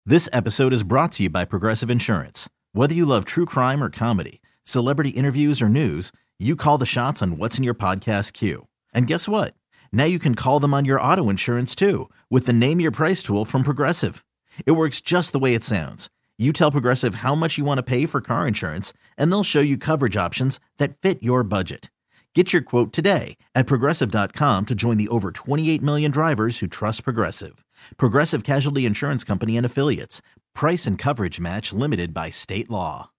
This episode is brought to you by Progressive Insurance. Whether you love true crime or comedy, celebrity interviews or news, you call the shots on what's in your podcast queue. And guess what? Now you can call them on your auto insurance too with the Name Your Price tool from Progressive. It works just the way it sounds. You tell Progressive how much you want to pay for car insurance, and they'll show you coverage options that fit your budget. Get your quote today at Progressive.com to join the over 28 million drivers who trust Progressive. Progressive Casualty Insurance Company and Affiliates. Price and coverage match limited by state law.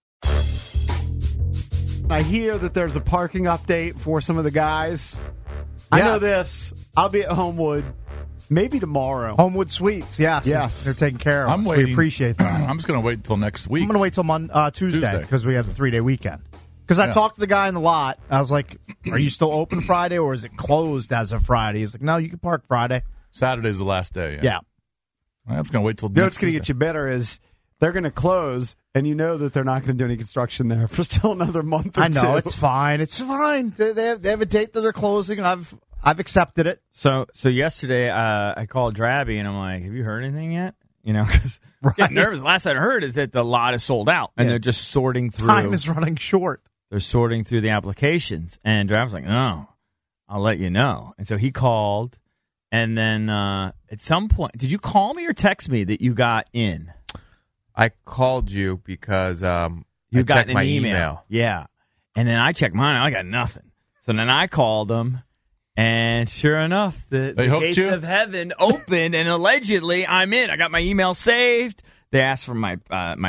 I hear that there's a parking update for some of the guys. Yeah. I know this. I'll be at Homewood maybe tomorrow. Homewood Suites, yes. They're taken care of. I'm waiting. We appreciate that. I'm just going to wait until next week. I'm going to wait till Tuesday because we have the 3-day weekend. Because I talked to the guy in the lot. I was like, are you still open Friday or is it closed as of Friday? He's like, no, you can park Friday. Saturday's the last day. Yeah. I'm just going to wait till You know next what's going to get you better is they're going to close, and you know that they're not going to do any construction there for still another month or two. I know, it's fine. It's fine. They have a date that they're closing. I've accepted it. So yesterday I called Drabby, and I'm like, have you heard anything yet? You know, because I'm getting nervous. Last I heard is that the lot is sold out, and they're just sorting through. Time is running short. They're sorting through the applications, and Drabby's like, no, I'll let you know. And so he called, and then at some point, did you call me or text me that you got in? I called you because You I got checked an my email. Yeah. And then I checked mine. I got nothing. So then I called them, and sure enough, the gates of heaven opened, and allegedly I'm in. I got my email saved. They asked for my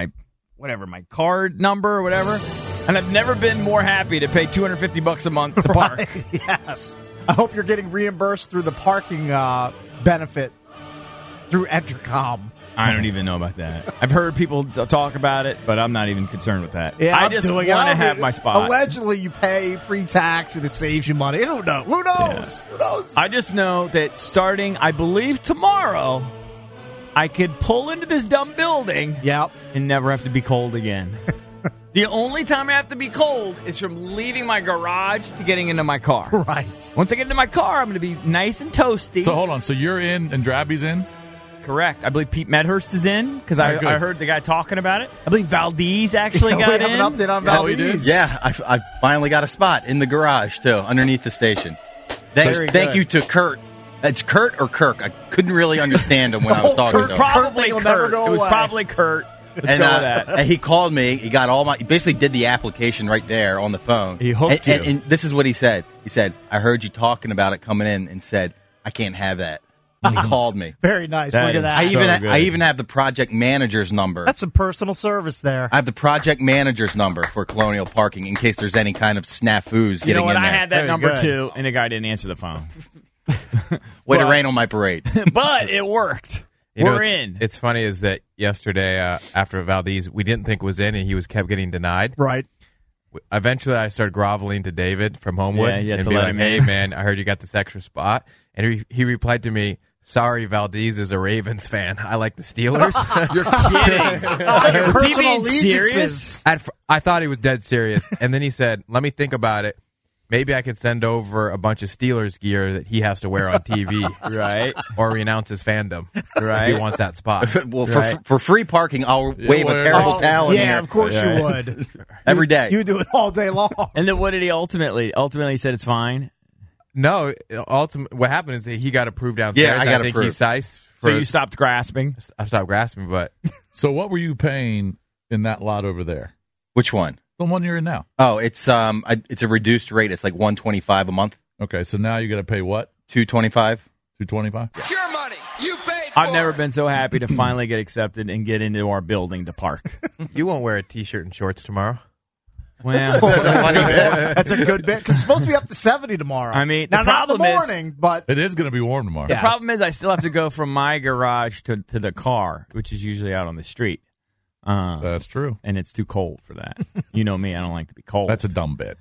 my card number or whatever. And I've never been more happy to pay $250 a month to park. Right, yes. I hope you're getting reimbursed through the parking benefit through Entercom. I don't even know about that. I've heard people talk about it, but I'm not even concerned with that. Yeah, I just want to have my spot. Allegedly, you pay pre-tax and it saves you money. Who knows? Who knows? Yeah. Who knows? I just know that starting, I believe, tomorrow, I could pull into this dumb building and never have to be cold again. The only time I have to be cold is from leaving my garage to getting into my car. Right. Once I get into my car, I'm going to be nice and toasty. So hold on. So you're in and Drabby's in? Correct. I believe Pete Medhurst is in because I heard the guy talking about it. I believe Valdez actually got in. We have an update on Valdez. Yeah, I finally got a spot in the garage, too, underneath the station. Thank you to Kurt. It's Kurt or Kirk. I couldn't really understand him when I was talking to him. Probably Kurt. It was probably Kurt. Let's go with that. And he called me. He got he basically did the application right there on the phone. He hooked you. And this is what he said. He said, I heard you talking about it coming in and said, I can't have that. And he called me. Very nice. Look at that. I even have the project manager's number. That's some personal service there. I have the project manager's number for Colonial Parking in case there's any kind of snafus getting in there. You know what? I had that number too, and the guy didn't answer the phone. Way to rain on my parade. But it worked. We're in. It's funny is that yesterday after Valdez, we didn't think was in, and he kept getting denied. Right. Eventually, I started groveling to David from Homewood and be like, hey, man, I heard you got this extra spot. And he replied to me, sorry, Valdez is a Ravens fan. I like the Steelers. You're kidding. Was he being serious? I thought he was dead serious. And then he said, let me think about it. Maybe I could send over a bunch of Steelers gear that he has to wear on TV. Right. Or renounce his fandom. Right. If he wants that spot. Well, for free parking, I'll wave a terrible towel in yeah, here. of course you would. Every day. You do it all day long. And then what did he ultimately? Ultimately, he said it's fine. No, what happened is that he got approved downstairs. Yeah, I got think approved. he's size. So you stopped grasping? I stopped grasping, but... So what were you paying in that lot over there? Which one? The one you're in now. Oh, it's a reduced rate. It's like $125 a month. Okay, so now you got to pay what? $225. $225. It's your money. You paid for I've never been so happy to finally get accepted and get into our building to park. You won't wear a T-shirt and shorts tomorrow. Well, that's a good bit because it's supposed to be up to 70 tomorrow. I mean, now, the problem not in the morning, but it is going to be warm tomorrow. The problem is I still have to go from my garage to the car, which is usually out on the street. That's true. And it's too cold for that. You know me, I don't like to be cold. That's a dumb bit.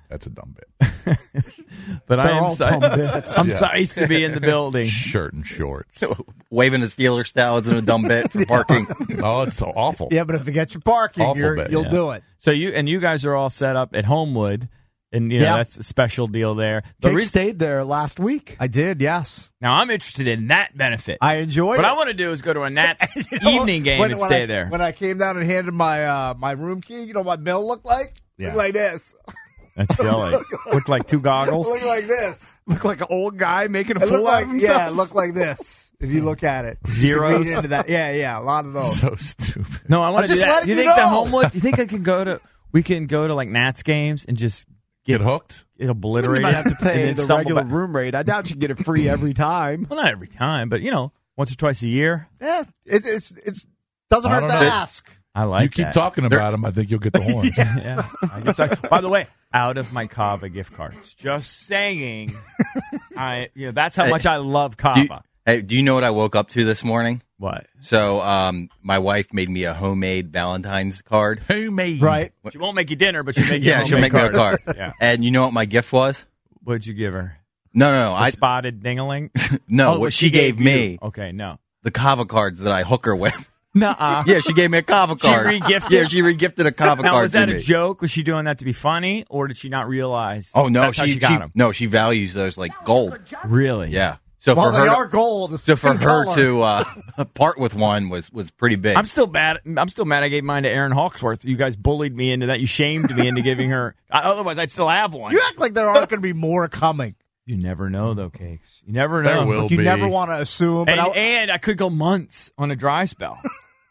But I am psyched to be in the building. Shirt and shorts. Waving a Steelers style isn't a dumb bit for parking. Oh, it's so awful. Yeah, but if it gets you parking, you'll do it. So you guys are all set up at Homewood. And, that's a special deal there. Cake stayed there last week. I did, yes. Now, I'm interested in that benefit. I enjoyed it. What I want to do is go to a Nats evening game and stay there. When I came down and handed my my room key, you know what my bill looked like? Yeah. Looked like this. That's silly. Looked like two goggles. Looked like this. Looked like an old guy making a fool out of himself. Yeah, it looked like this. If you look at it. Zeros. Into that. Yeah, a lot of those. So stupid. No, I want to do that. You think the Homewood? Do you think we can go to like Nats games and just get hooked? It obliterated. You might have to pay the regular room rate. I doubt you get it free every time. Well, not every time, but once or twice a year. Yeah, it doesn't hurt to ask. I like. You keep talking about them. I think you'll get the horns. Yeah. I guess by the way, out of my Kava gift cards. Just saying. That's how much I love Kava. Do you know what I woke up to this morning? What? So, my wife made me a homemade Valentine's card. Homemade, right? She won't make you dinner, but she'll make you. She'll make me a card. Yeah. And you know what my gift was? What'd you give her? No. A spotted dingaling? No, what she gave me. Okay, no. The Kava cards that I hook her with. Nuh-uh. Yeah, she gave me a Kava card. She re-gifted? Yeah, she re-gifted a Kava card. Now, was that to a me. joke? Was she doing that to be funny, or did she not realize? Oh no, that's how she got them? No, she values those like gold. Really? Yeah. So well, for her, they are gold. So for her to part with one was pretty big. I'm still mad I gave mine to Aaron Hawksworth. You guys bullied me into that. You shamed me into giving her. Otherwise, I'd still have one. You act like there aren't going to be more coming. You never know, though, Cakes. You never know. There will You be. never want to assume. But and I could go months on a dry spell.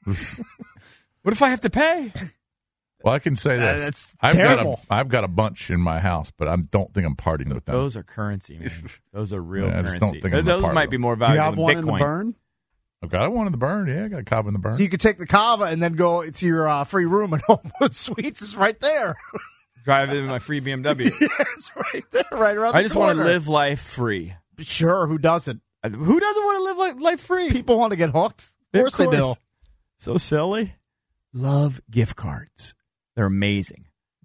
What if I have to pay? Well, I can say this. That's I've terrible. got a bunch in my house, but I don't think I'm partying with them. Those are currency, man. Those are real I just don't currency. think I'm Those a part might of be them. more Do you valuable have than one Bitcoin. in the burn? I've got one in the burn. Yeah, I got a Kava in the burn. So you could take the Kava and then go to your free room at Homewood Suites. It's right there. Drive in my free BMW. Yeah, it's right there, right around the corner. I just want to live life free. Sure, who doesn't? Who doesn't want to live life free? People want to get hooked. Of course they do. So silly. Love gift cards. They're amazing.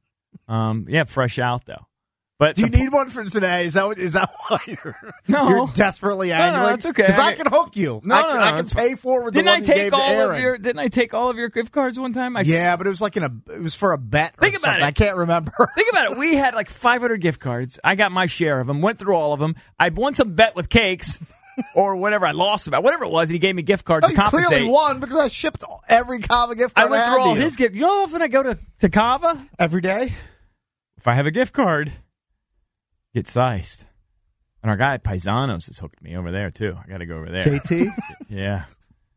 Fresh out though. But do you need one for today? Is that why you're desperately angry? No, it's okay. Because I can hook you. I can pay for it with the one you gave to Aaron. Didn't I take all of your gift cards one time? But it was like it was for a bet. Think about it. I can't remember. Think about it. We had like 500 gift cards. I got my share of them. Went through all of them. I won some bet with Cakes. Or whatever I lost about, whatever it was, and he gave me gift cards to compensate. Clearly won because I shipped every Kava gift card. I went through all his gift. You know how often I go to Kava? Every day? If I have a gift card, get sized. And our guy at Paisanos has hooked me over there, too. I got to go over there. JT? Yeah.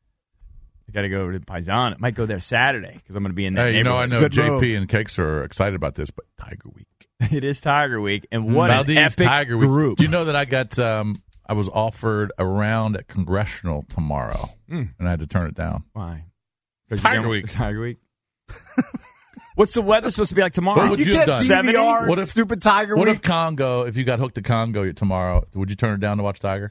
I got to go over to Paisano. Might go there Saturday because I'm going to be in that neighborhood. I know JP and Cakes are excited about this, but Tiger Week. It is Tiger Week, and what an epic Tiger Week group. Do you know that I got... I was offered a round at Congressional tomorrow, and I had to turn it down. Why? Tiger Week. Tiger Week. What's the weather supposed to be like tomorrow? What would you have done? DVR, what if stupid Tiger What Week? if Congo? If you got hooked to Congo tomorrow, would you turn it down to watch Tiger?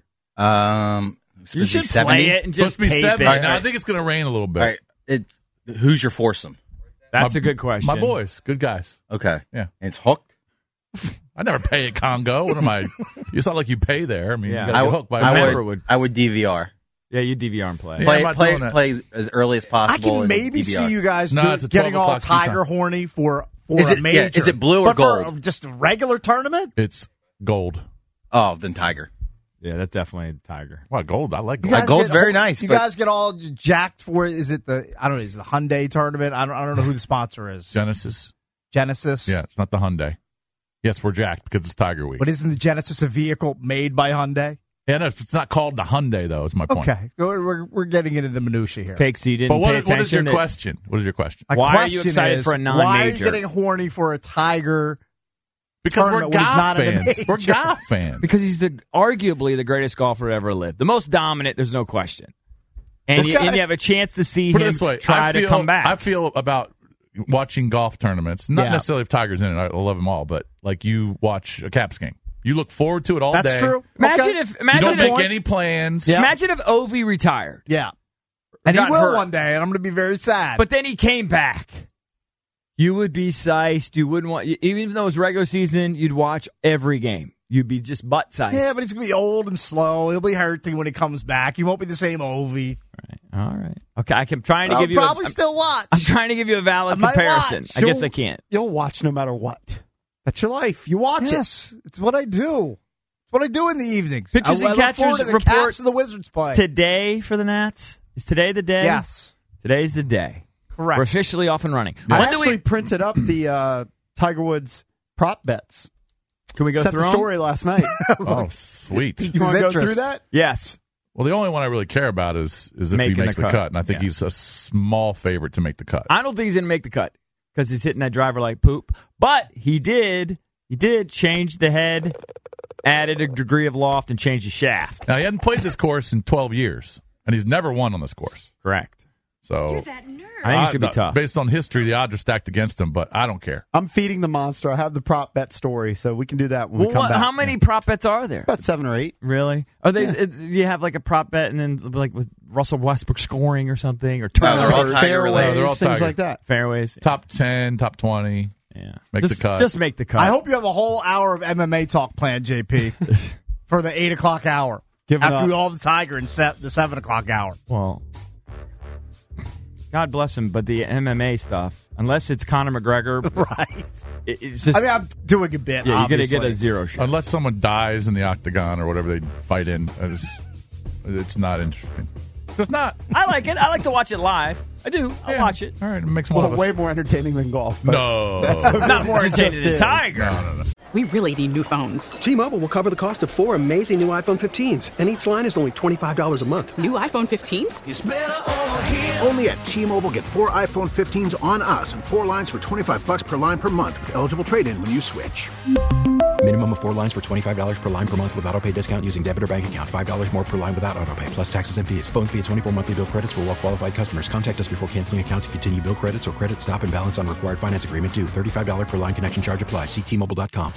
You should play it and just tape it. Right, I think it's going to rain a little bit. All right. Who's your foursome? That's a good question. My boys, good guys. Okay. Yeah. And it's hooked? I never pay at Congo. What am I? It's not like you pay there. I mean, you got to get hooked by I would DVR. Yeah, you DVR and play. Play as early as possible. I can maybe see you guys it's getting all Tiger horny for a major. Yeah, is it blue or gold? For just a regular tournament? It's gold. Oh, then Tiger. Yeah, that's definitely Tiger. Well, gold. I like gold. Gold's very nice. You guys get all jacked for it. Is it the Hyundai tournament? I don't know who the sponsor is. Genesis. Yeah, it's not the Hyundai. Yes, we're jacked because it's Tiger Week. But isn't the Genesis a vehicle made by Hyundai? Yeah, no, it's not called the Hyundai, though, is my point. Okay. We're getting into the minutia here. Cakes, you didn't pay attention. What is your question? What is your question? Why are you excited for a non-major? Why are you getting horny for a Tiger Because we're golf fans. We're major? golf fans. Because he's arguably the greatest golfer ever lived. The most dominant, there's no question. And you have a chance to see him try to come back. I feel about watching golf tournaments, not necessarily if Tiger's in it. I love them all, but like you watch a Caps game. You look forward to it all day. That's true. Imagine if you don't make any plans. Yeah. Imagine if Ovi retired. Yeah. And he will hurt one day, and I'm going to be very sad. But then he came back. You would be sized. You wouldn't want, even though it was regular season, you'd watch every game. You'd be just butt sized. Yeah, but he's going to be old and slow. He'll be hurting when he comes back. He won't be the same Ovi. All right. Okay, I'm trying to give you. Probably still watch. I'm trying to give you a valid comparison. I guess I can't. You'll watch no matter what. That's your life. You watch it. It's what I do. It's what I do in the evenings. Pitchers and catchers report the Wizards play today for the Nats. Is today the day? Yes. Today's the day. Correct. We're officially off and running. I actually printed up the Tiger Woods prop bets. Can we go Set through the story last night. Oh, sweet. You want to go through that? Yes. Well, the only one I really care about is if he makes the cut, and I think he's a small favorite to make the cut. I don't think he's going to make the cut because he's hitting that driver like poop. But he did change the head, added a degree of loft, and changed the shaft. Now, he hadn't played this course in 12 years, and he's never won on this course. Correct. So I think it's going to be tough. Based on history, the odds are stacked against him, but I don't care. I'm feeding the monster. I have the prop bet story, so we can do that when we come back. How many prop bets are there? About 7 or 8. Really? Are they? You have like a prop bet, and then like with Russell Westbrook scoring or something, or they're all Tiger fairways, they're all things Tiger. like that. Fairways, top 10, top 20. Yeah, make the cut. Just make the cut. I hope you have a whole hour of MMA talk planned, JP, for the 8 o'clock hour. After all the Tiger and the 7 o'clock hour. Well, God bless him, but the MMA stuff, unless it's Conor McGregor, right? It's just, I'm doing a bit. Yeah, you're going to obviously. get a 0 shot. Unless someone dies in the octagon or whatever they fight in, it's not interesting. It's not. I like it. I like to watch it live. I do. I'll watch it. All right, it makes one of us. Way more entertaining than golf. No. That's not more entertaining than Tiger. No. We really need new phones. T-Mobile will cover the cost of 4 amazing new iPhone 15s, and each line is only $25 a month. New iPhone 15s? It's better over here. Only at T-Mobile, get 4 iPhone 15s on us and 4 lines for $25 per line per month with eligible trade-in when you switch. Minimum of 4 lines for $25 per line per month with autopay discount using debit or bank account. $5 more per line without autopay, plus taxes and fees. Phone fee at 24 monthly bill credits for well-qualified customers. Contact us before canceling account to continue bill credits or credit stop and balance on required finance agreement due. $35 per line connection charge applies. See T-Mobile.com.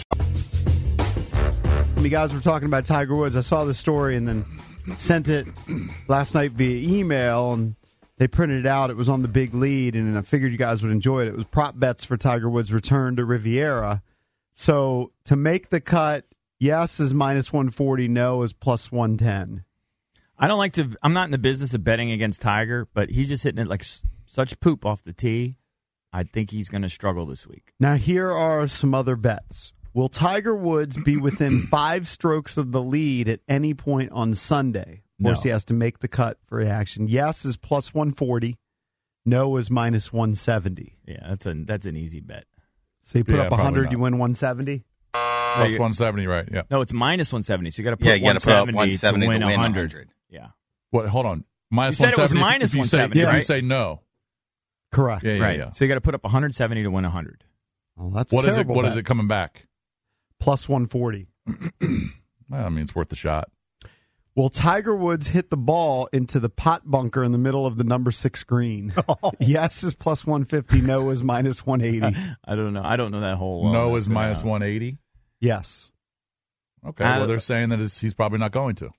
You guys were talking about Tiger Woods. I saw the story and then sent it last night via email, and they printed it out. It was on the big lead, and I figured you guys would enjoy it. It was prop bets for Tiger Woods' return to Riviera. So to make the cut, yes is minus 140, no is plus 110. I don't like to. I'm not in the business of betting against Tiger, but he's just hitting it like such poop off the tee. I think he's going to struggle this week. Now here are some other bets. Will Tiger Woods be within 5 strokes of the lead at any point on Sunday? Of course, he has to make the cut for action. Yes is plus 140. No is minus 170. Yeah, that's an easy bet. So you put up 100, you win 170? Plus 170, right? Yeah. No, it's minus 170. So you got to put 170 to win 100. Yeah. What? Hold on. Minus you said 170. It was minus 170, right? If you say no. Correct. Yeah, right. Yeah. So you got to put up 170 to win 100. Well, that's what terrible. What is it coming back? Plus 140. Well, I mean, it's worth the shot. Will Tiger Woods hit the ball into the pot bunker in the middle of the number 6 green? Oh. Yes is plus 150. No is minus 180. I don't know. I don't know that whole. No is minus 180. Yes. Okay. Well, they're saying that he's probably not going to.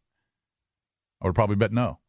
I would probably bet no.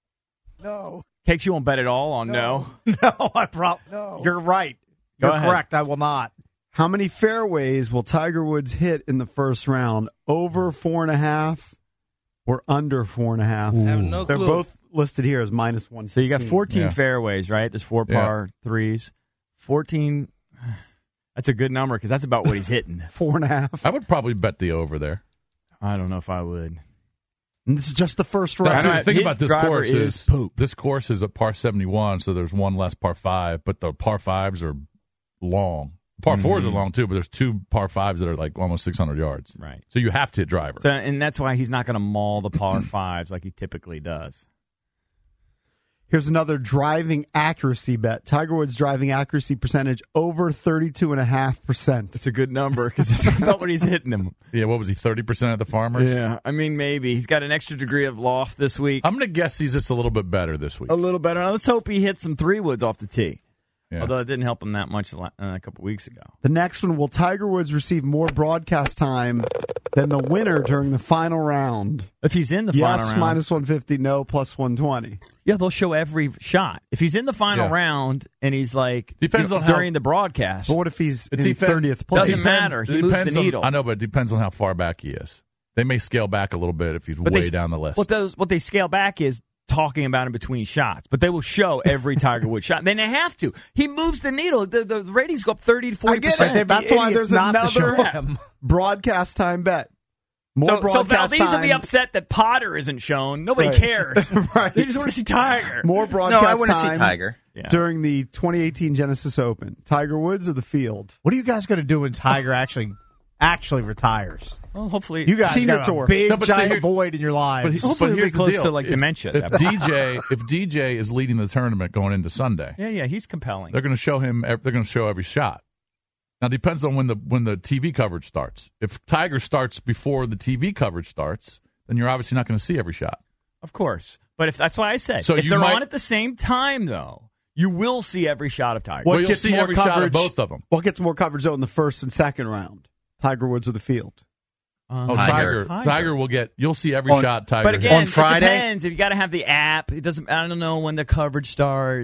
No. Cakes, you won't bet at all on no. No, no. You're right. You're correct. I will not. How many fairways will Tiger Woods hit in the first round? Over 4.5 or under 4.5? I have no They're clue. both listed here as minus 1. So you got 14 fairways, right? There's 4 par 3s. 14. That's a good number because that's about what he's hitting. 4.5. I would probably bet the over there. I don't know if I would. And this is just the first round. The thing about this course is poop. This course is a par 71, so there's one less par 5, but the par 5s are long. Par 4s are long, too, but there's 2 par 5s that are like almost 600 yards. Right. So you have to hit driver. So, and that's why he's not going to maul the par 5s like he typically does. Here's another driving accuracy bet. Tiger Woods' driving accuracy percentage over 32.5%. It's a good number because that's about what he's hitting him. Yeah, what was he, 30% at the Farmers? Yeah, I mean, maybe. He's got an extra degree of loft this week. I'm going to guess he's just a little bit better this week. A little better. Now, let's hope he hits some 3-woods off the tee. Yeah. Although it didn't help him that much a couple weeks ago. The next one, will Tiger Woods receive more broadcast time than the winner during the final round? If he's in the final round. Yes, minus 150, no, plus 120. Yeah, they'll show every shot. If he's in the final round and he's like depends on during the broadcast. But what if he's in 30th place? Doesn't matter. He moves the needle. I know, but it depends on how far back he is. They may scale back a little bit if he's way down the list. What they scale back is talking about him between shots, but they will show every Tiger Woods shot. Then they have to. He moves the needle. The ratings go up 30 to 40%. That's why there's another broadcast time bet. So Valdez will be upset that Potter isn't shown. Nobody cares. Right. They just want to see Tiger. More broadcast I want to see time Tiger. during the 2018 Genesis Open. Tiger Woods or the field? What are you guys going to do when Tiger actually retires? Well, hopefully you guys senior got tour. a big giant void in your lives. Hopefully here's close the deal. to like dementia. If DJ is leading the tournament going into Sunday, he's compelling. They're going to show him. They're going to show every shot. Now, it depends on when the TV coverage starts. If Tiger starts before the TV coverage starts, then you're obviously not going to see every shot. Of course. But if that's why I said, so if they're on at the same time, though, you will see every shot of Tiger. Well, you'll see every shot of both of them. What gets more coverage, though, in the first and second round? Tiger Woods or the field? Tiger will get. You'll see every shot. Tiger. But again, on Friday, it depends. If you got to have the app, it doesn't. I don't know when the coverage starts.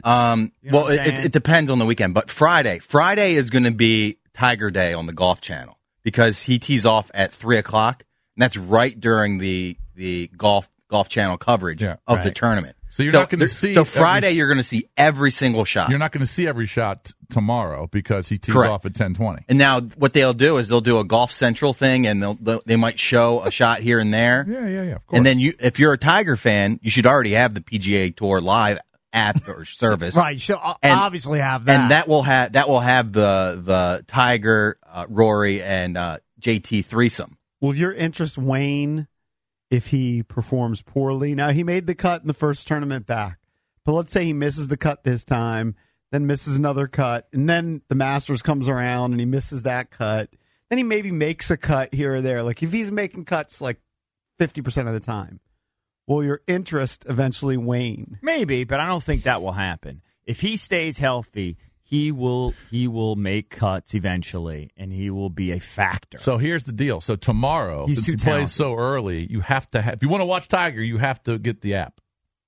It depends on the weekend. But Friday is going to be Tiger Day on the Golf Channel because he tees off at 3:00, and that's right during the Golf Channel coverage of the tournament. So you're not going to see. So Friday, you're going to see every single shot. You're not going to see every shot tomorrow because he tees off at 10:20. And now what they'll do is they'll do a Golf Central thing, and they might show a shot here and there. Yeah. Of course. And then if you're a Tiger fan, you should already have the PGA Tour Live app or service. Right, you should obviously have that. And that will have the Tiger, Rory, and JT threesome. Will your interest wane if he performs poorly? Now, he made the cut in the first tournament back, but let's say he misses the cut this time, then misses another cut, and then the Masters comes around and he misses that cut. Then he maybe makes a cut here or there. Like if he's making cuts like 50% of the time, will your interest eventually wane? Maybe, but I don't think that will happen. If he stays healthy, he will make cuts eventually, and he will be a factor. So here's the deal. So tomorrow, since he plays so early, you have to have. If you want to watch Tiger, you have to get the app,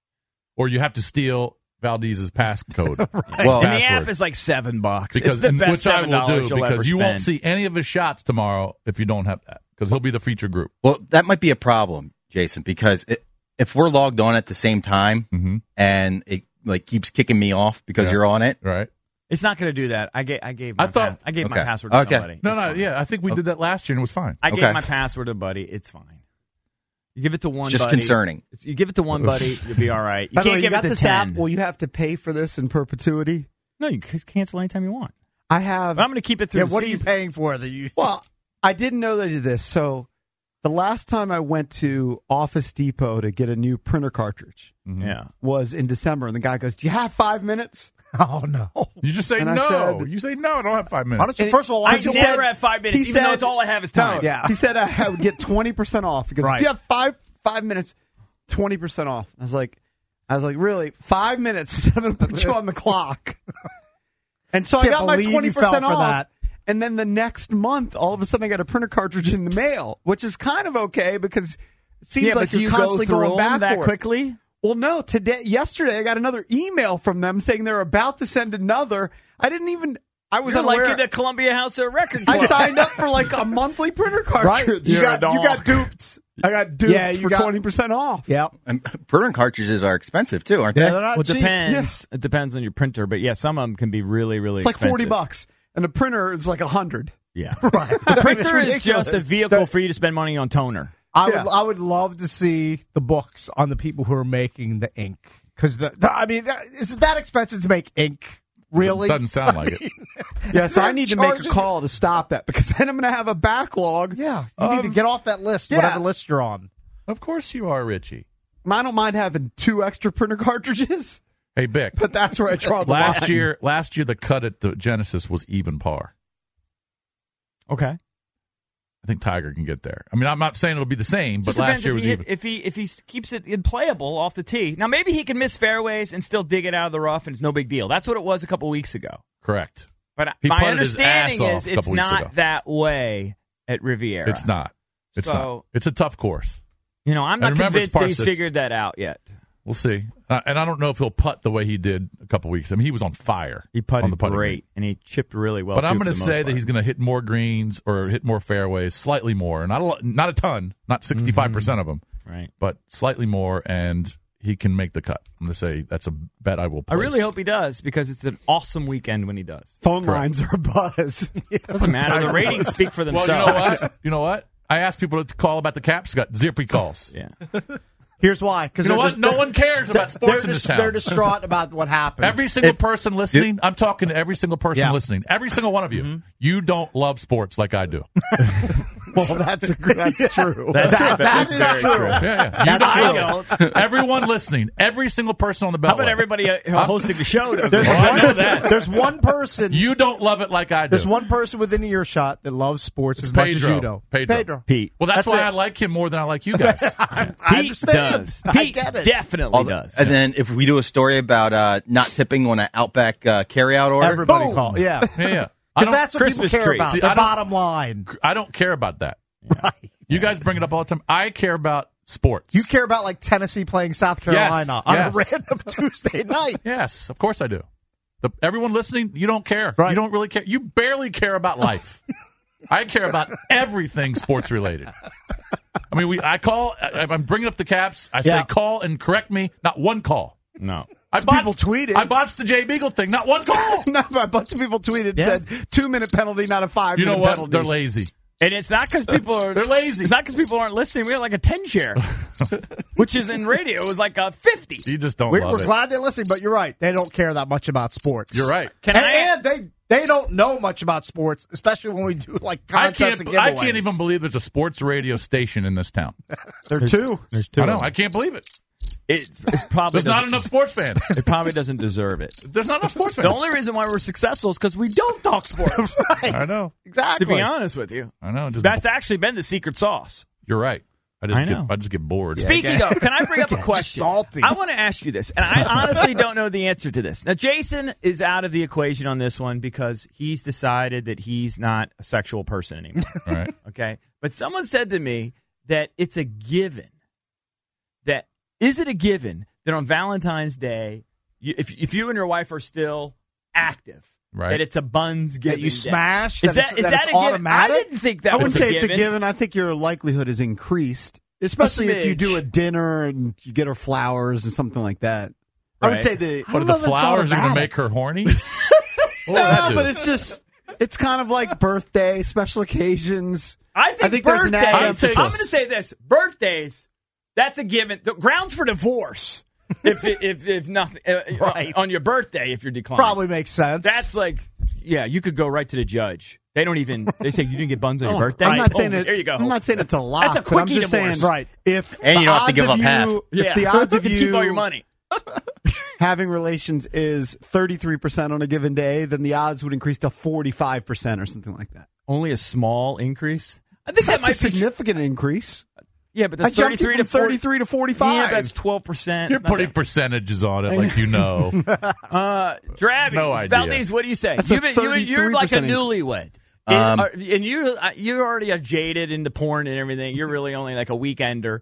or you have to steal Valdez's passcode. Right. Well, and the app is like $7 because it's the best which I will do you'll ever because you won't spend. see any of his shots tomorrow if you don't have that because he'll be the feature group. Well, that might be a problem, Jason, because if we're logged on at the same time and it like keeps kicking me off because you're on it, right? It's not going to do that. I gave my password to somebody. No, I think we did that last year and it was fine. I gave my password to a buddy. It's fine. You give it to one it's just buddy. concerning. You give it to one buddy, you'll be all right. You can't give it to 10. App, will you have to pay for this in perpetuity? No, you can cancel anytime you want. I have. But I'm going to keep it through the what season. are you paying for? Well, I didn't know they did this. So the last time I went to Office Depot to get a new printer cartridge was in December. And the guy goes, "Do you have 5 minutes?" Oh, no. You just say no. You say no, I don't have 5 minutes. First of all, I never have 5 minutes, even though it's all I have is time. No, he said I would get 20% off. Because if you have five minutes, 20% off. I was like, really? 5 minutes? I'm going to put you on the clock. And so I got my 20% off. That. And then the next month, all of a sudden, I got a printer cartridge in the mail, which is kind of okay because it seems like you're constantly going back that quickly. Well, no. Yesterday, I got another email from them saying they're about to send another. I was You're unaware. like in the Columbia House of Record Club. I signed up for like a monthly printer cartridge. Right. You got duped. I got duped for 20% off. Yep. And printer cartridges are expensive too, aren't they? Yeah, they're not cheap. It depends. It depends on your printer, but some of them can be really, really expensive. It's like $40, and the printer is like $100. Yeah. Right. The printer is just a vehicle for you to spend money on toner. I would love to see the books on the people who are making the ink. Because, is it that expensive to make ink? Really? It doesn't sound like it. Yeah, so I need to make a call to stop that because then I'm going to have a backlog. Yeah, you need to get off that list, whatever list you're on. Of course you are, Richie. I don't mind having 2 extra printer cartridges. Hey, Bick. But that's where I draw the line. year, the cut at the Genesis was even par. Okay. I think Tiger can get there. I mean, I'm not saying it'll be the same, but last year was even. If he keeps it playable off the tee. Now, maybe he can miss fairways and still dig it out of the rough, and it's no big deal. That's what it was a couple weeks ago. Correct. But he my understanding is it's not that way at Riviera. It's not. It's not. It's a tough course. I'm not convinced that he's figured that out yet. We'll see. And I don't know if he'll putt the way he did a couple weeks. I mean, he was on fire. He putted on the great, and he chipped really well. But I'm going to say that he's going to hit more greens or hit more fairways, slightly more. Not a ton, not 65% of them. Right. But slightly more, and he can make the cut. I'm going to say that's a bet I will place. I really hope he does because it's an awesome weekend when he does. Phone lines are a buzz. Doesn't matter. The ratings speak for themselves. Well, you know what? I asked people to call about the Caps. Got zero calls. Yeah. Here's why. Because you know what? No one cares about sports in this town. They're distraught about what happened. Every single person listening, I'm talking to every single person listening. Every single one of you. You don't love sports like I do. Well, that's true. That's true. Yeah. You don't. Everyone listening, every single person on the Beltway. How about everybody hosting the show? There's one person. You don't love it like I do. There's one person within earshot that loves sports as much as you do. Pedro. Pete. Well, that's why I like him more than I like you guys. I Pete understand. Pete definitely does. And then if we do a story about not tipping on an Outback carryout order, everybody call. Yeah. Because that's what Christmas people care tree. about. See, the bottom line. I don't care about that. Right. You guys bring it up all the time. I care about sports. You care about like Tennessee playing South Carolina on a yes. random Tuesday night. Yes, of course I do. Everyone listening, you don't care. Right. You don't really care. You barely care about life. I care about everything sports related. I mean, I'm bringing up the Caps. I say call and correct me. Not one call. No. People tweeted. I botched the Jay Beagle thing. Not one call. A bunch of people tweeted and said 2-minute penalty, not a 5-minute You know what? penalty. They're lazy. And it's not because people are They're lazy. It's not because people aren't listening. We have like a 10 share, which is in radio. It was like a 50. You just don't We're love it. glad they're listening, but you're right. They don't care that much about sports. You're right. And they don't know much about sports, especially when we do like contests and giveaways. I can't even believe there's a sports radio station in this town. There's two. I know. I can't believe it. It probably There's not enough sports fans. It probably doesn't deserve it. There's not enough sports fans. The only reason why we're successful is because we don't talk sports. Right. I know. Exactly. To be honest with you. I know. That's actually been the secret sauce. You're right. I just get bored. Speaking of, can I bring up a question? Salty. I want to ask you this, and I honestly don't know the answer to this. Now, Jason is out of the equation on this one because he's decided that he's not a sexual person anymore. All right. Okay? But someone said to me that it's a given. Is it a given that on Valentine's Day, if you and your wife are still active, right, that it's a buns giving that you smash? Is that it's a automatic? Given? I didn't think that I was wouldn't say given. it's a given. I think your likelihood is increased, especially if you do a dinner and you get her flowers and something like that. Right. I would say the flowers are going to make her horny? No, but it's kind of like birthday, special occasions. I think birthdays. I'm going to say this: birthdays. That's a given. The grounds for divorce. If nothing right. on your birthday, if you're declining, probably makes sense. That's like, you could go right to the judge. They don't even. They say you didn't get buns on your birthday. I'm not saying there you go. I'm not saying it's a lot. That's a quickie I'm just divorce. saying, right? If and you don't have to give up half. If the odds of you keep all your money having relations is 33% on a given day, then the odds would increase to 45% or something like that. Only a small increase. I think That's that might a significant increase. Yeah, but that's 33 to 33 to 45. Yeah, that's 12%. You're putting percentages on it, like you know. Drabby, no idea. Valdez, what do you say? You're like a newlywed. And you already are jaded into porn and everything. You're really only like a weekender.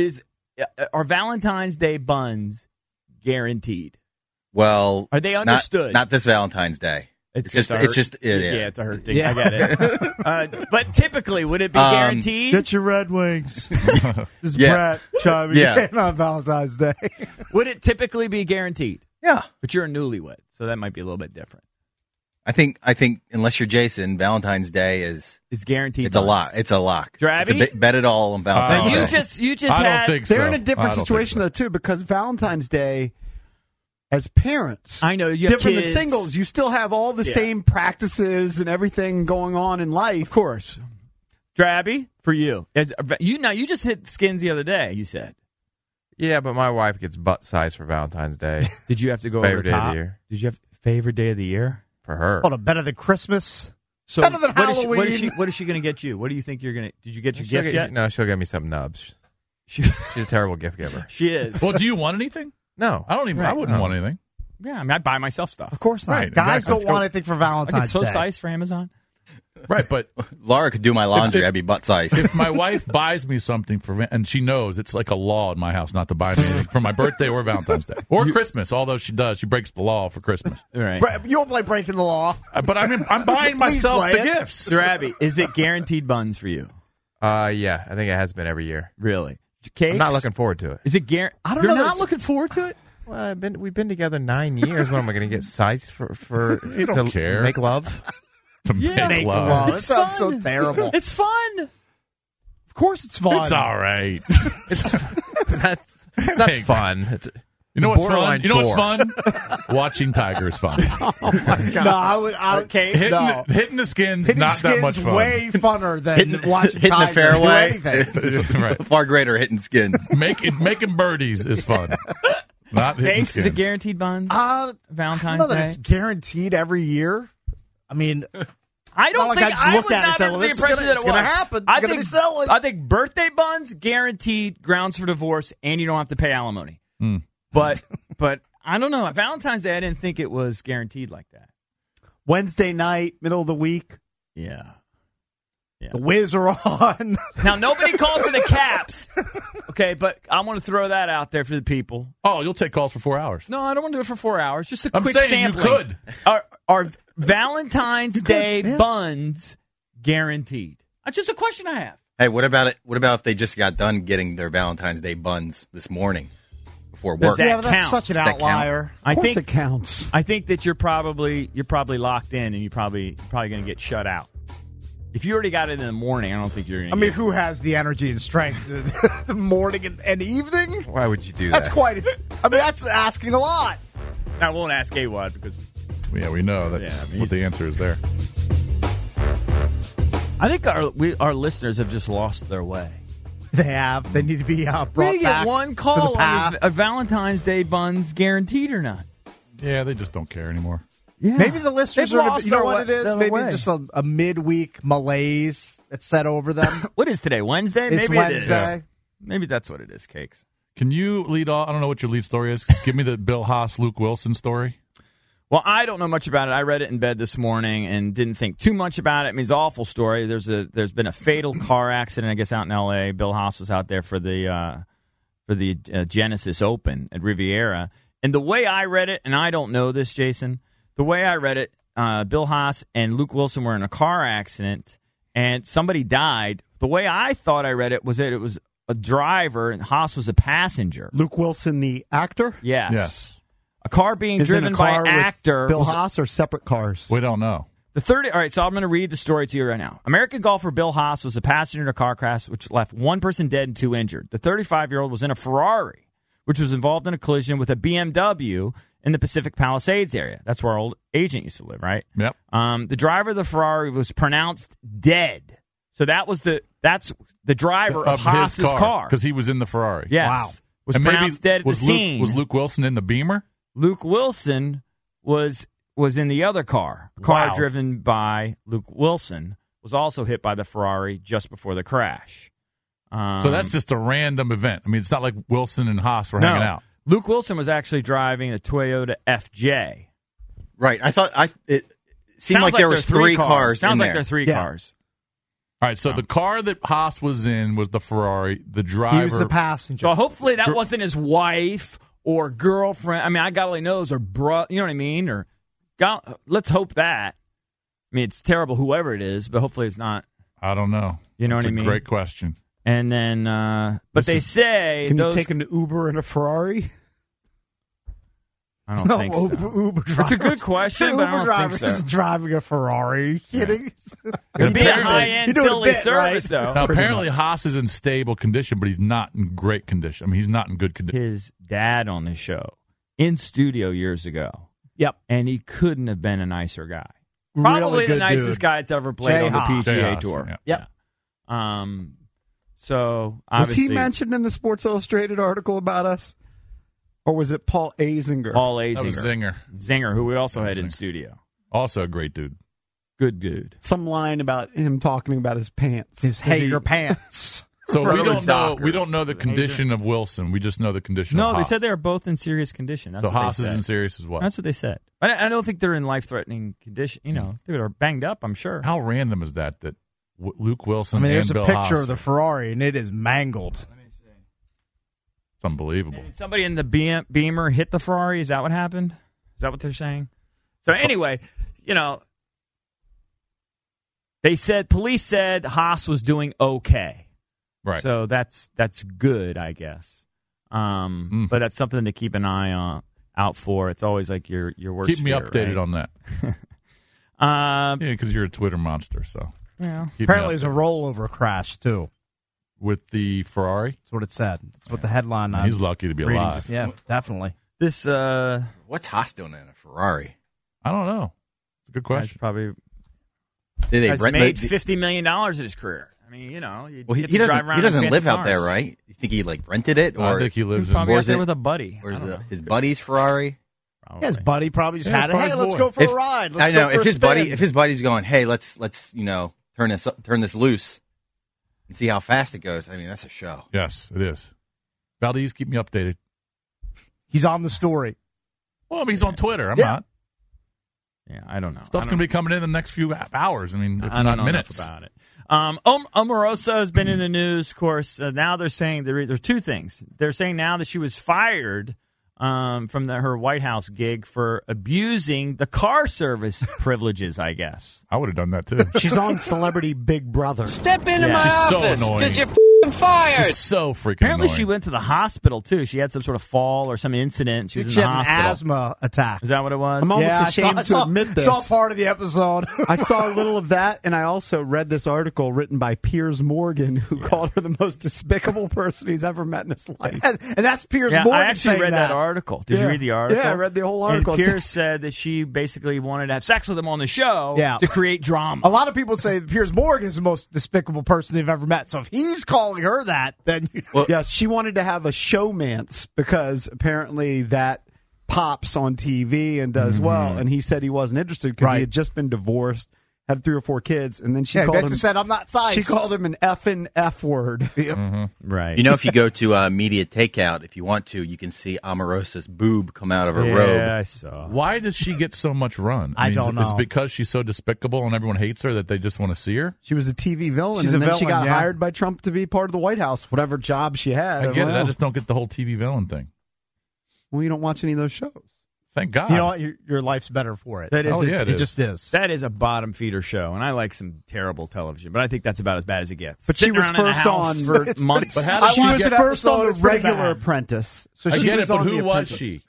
Are Valentine's Day buns guaranteed? Well, are they understood? Not this Valentine's Day. It's just it's a hurt thing. Yeah. I get it. But typically, would it be guaranteed? Get your Red Wings. This is Brett chiming in on Valentine's Day. Would it typically be guaranteed? Yeah, but you're a newlywed, so that might be a little bit different. I think unless you're Jason, Valentine's Day is guaranteed. It's a lock. It's a lock. Drabby? It's bet it all on Valentine's Day. You just I don't think so. They're in a different situation though too, because Valentine's Day, as parents, I know you have different kids. than singles. You still have all the same practices and everything going on in life. Of course. Drabby, for you. You just hit skins the other day, you said. Yeah, but my wife gets butt size for Valentine's Day. Did you have to go favorite over top? Day of the year. Did you have favorite day of the year? For her. Hold on, better than Christmas? So better than Halloween? What is she going to get you? What do you think you're going to... Did you get your gift yet? No, she'll get me some nubs. She's a terrible gift giver. She is. Well, do you want anything? No. I don't even. I wouldn't want anything. Yeah, I mean, I buy myself stuff. Of course not. Right, Guys exactly. don't want anything for Valentine's I Day. get size for Amazon. Right, but Laura could do my laundry. I'd be butt size. If my wife buys me something and she knows it's like a law in my house not to buy me anything for my birthday or Valentine's Day or Christmas, although she breaks the law for Christmas. Right. You don't play breaking the law. But I'm buying myself the gifts. Drabby, is it guaranteed buns for you? Yeah, I think it has been every year. Really? Cakes? I'm not looking forward to it. Is it guaranteed? I don't You're know. not looking forward to it? Well, we've been together 9 years. What am I going to get sized for You don't to care. make love? To make love. That sounds so terrible. It's fun. Of course it's fun. It's all right. That's fun. You know what's fun? borderline You know what's chore. fun? Watching Tiger is fun. Oh my God. Hitting the skins, not that much fun. Way funner than watching hitting the Tiger fairway. do anything. Right. Far greater hitting skins. Making birdies is fun. Not hitting Cakes, skins. is it guaranteed buns? I Valentine's don't know that Day? it's guaranteed every year. I mean, I don't not like think I just I look was at it and not say, under well, the this is impression that it gonna- it's gonna was. happen. It's I gonna think be selling. I think birthday buns guaranteed grounds for divorce, and you don't have to pay alimony. But I don't know. Valentine's Day, I didn't think it was guaranteed like that. Wednesday night, middle of the week. Yeah. the Wiz are on. Now nobody called for the Caps. Okay, but I want to throw that out there for the people. Oh, you'll take calls for 4 hours. No, I don't want to do it for 4 hours. Just a I'm quick saying sampling. you could. Are Valentine's Day buns guaranteed? That's just a question I have. Hey, what about it? What about if they just got done getting their Valentine's Day buns this morning before work? that Yeah, but that's count? such an Does that count? outlier. Of course it counts. I think that you're probably locked in, and you're probably going to get shut out. If you already got it in the morning, I don't think you're going to. I mean, who has the energy and strength the morning and evening? Why would you do That's that? quite. I mean, that's asking a lot. I won't ask AWOD because Yeah, we know that what the answer is there. I think our listeners have just lost their way. They have. They need to be brought We get back one to call the path. on Valentine's Day buns guaranteed or not. Yeah, they just don't care anymore. Yeah. Maybe the listeners They've are. lost You know their what way- it is? their Maybe way. just a midweek malaise that's set over them. What is today? Wednesday? It's Maybe Wednesday. it is. Maybe that's what it is, Cakes. Can you lead off? I don't know what your lead story is. Just give me the Bill Haas, Luke Wilson story. Well, I don't know much about it. I read it in bed this morning and didn't think too much about it. I mean, it's an awful story. There's been a fatal car accident, I guess, out in L.A. Bill Haas was out there for the Genesis Open at Riviera. And the way I read it, and I don't know this, Jason, the way I read it, Bill Haas and Luke Wilson were in a car accident, and somebody died. The way I thought I read it was that it was a driver and Haas was a passenger. Luke Wilson, the actor? Yes. A car being Is in driven a car by with actor. Bill Haas or separate cars? We don't know. All right, so I'm going to read the story to you right now. American golfer Bill Haas was a passenger in a car crash which left one person dead and two injured. The 35-year-old was in a Ferrari, which was involved in a collision with a BMW in the Pacific Palisades area. That's where our old agent used to live, right? Yep. The driver of the Ferrari was pronounced dead. So that's the driver of Haas's his car. because he was in the Ferrari. Yes. Wow. Was And maybe pronounced dead at was the Luke, scene. Was Luke Wilson in the Beamer? Luke Wilson was in the other car. A car Wow. driven by Luke Wilson was also hit by the Ferrari just before the crash. So that's just a random event. I mean, it's not like Wilson and Haas were hanging out. Luke Wilson was actually driving a Toyota FJ. Right. I thought it seemed Sounds like there was three cars. Sounds in like there. there are three Yeah. cars. All right, so the car that Haas was in was the Ferrari. The driver. He was the passenger. So hopefully that wasn't his wife or girlfriend. I mean, I God only knows, or bro. You know what I mean? Or God, let's hope that. I mean, it's terrible, whoever it is, but hopefully it's not. I don't know. You know That's what I mean? a great question. And then, but they say Can those. you take an Uber in a Ferrari? I don't think so. Uber driver. It's a good question, but I Uber don't driver think so. is driving a Ferrari. Are you kidding? It'd be a high-end You're doing a silly bit, service, right? though. Now, apparently Haas is in stable condition, but he's not in great condition. I mean, he's not in good condition. His dad on this show in studio years ago. Yep. And he couldn't have been a nicer guy. Really Probably the good nicest dude. guy that's ever played Jay on the Haas. PGA Jay Haas, Tour. yeah. Yep. So Was obviously, he mentioned in the Sports Illustrated article about us? Or was it Paul Azinger? Paul That was Azinger. Zinger. Who we also had in Zinger. studio. Also a great dude. Good dude. Some line about him talking about his pants. His hater pants. So we Early don't know. Dockers. We don't know the condition of Wilson. We just know the condition. No, of they Haas. said they were both in serious condition. That's So what they Haas is said. in serious as well. That's what they said. I don't think they're in life-threatening condition. You know, they were banged up, I'm sure. How random is that? That Luke Wilson. I mean, and there's a Bill picture Haas. of the Ferrari, and it is mangled. It's unbelievable. And somebody in the Beamer hit the Ferrari. Is that what happened? Is that what they're saying? So anyway, you know, police said Haas was doing okay. Right. So that's good, I guess. But that's something to keep an eye out for. It's always like your worst Keep me fear, updated right? on that. Yeah, because you're a Twitter monster, so. Yeah. Apparently there's a rollover crash, too. With the Ferrari? That's what it said. That's what the headline. He's lucky to be alive. Yeah, definitely. This what's Haas doing in a Ferrari? I don't know. It's a good question. Probably has made $50 million in his career. I mean, you know, well, he doesn't live out there, right? You think he rented it, or I think he lives probably in out there with a buddy. Or his buddy's Ferrari? Yeah, his buddy probably just had it. Hey, let's go for a ride. Let's I know go for if his buddy's going, hey, let's turn this loose and see how fast it goes. I mean, that's a show. Yes, it is. Valdez, keep me updated. He's on the story. Well, I mean, he's on Twitter. I'm not. Yeah, I don't know. Stuff's going to be coming in the next few hours. I mean, if I don't not know minutes. About it. Omarosa has been in the news, of course. Now they're saying there are two things. They're saying now that she was fired from her White House gig for abusing the car service privileges, I guess. I would have done that, too. She's on Celebrity Big Brother. Step into my She's office. so annoying. Get your fired. She's so freaking Apparently annoying. she went to the hospital, too. She had some sort of fall or some incident. She was in the had hospital. an asthma attack. Is that what it was? I'm almost ashamed to admit this. I saw part of the episode. I saw a little of that, and I also read this article written by Piers Morgan, who called her the most despicable person he's ever met in his life. And that's Piers Yeah, Morgan I actually saying read that article. Did you read the article? Yeah, I read the whole article. And Piers said that she basically wanted to have sex with him on the show Yeah. to create drama. A lot of people say that Piers Morgan is the most despicable person they've ever met. So if he's calling her that, then she wanted to have a showmance because apparently that pops on TV and does well. And he said he wasn't interested because he had just been divorced, had 3 or 4 kids, and then she called him. Said, "I'm not size." She called him an effing F word. Right. You know, if you go to Media Takeout, if you want to, you can see Omarosa's boob come out of her yeah, robe. I saw. Why does she get so much run? I don't know. Is it because she's so despicable and everyone hates her that they just want to see her? She was a TV villain, She's and a then she villain, got yeah. hired by Trump to be part of the White House, whatever job she had. I get it. don't know. I just don't get the whole TV villain thing. Well, you don't watch any of those shows. Thank God. You know what? Your life's better for it. That is it just is. That is a bottom feeder show, and I like some terrible television, but I think that's about as bad as it gets. But she Sitting was around in the first house on for months. But how did She was first on It's the pretty regular bad. Apprentice. So I she get was it, but on who The was Apprentice. she?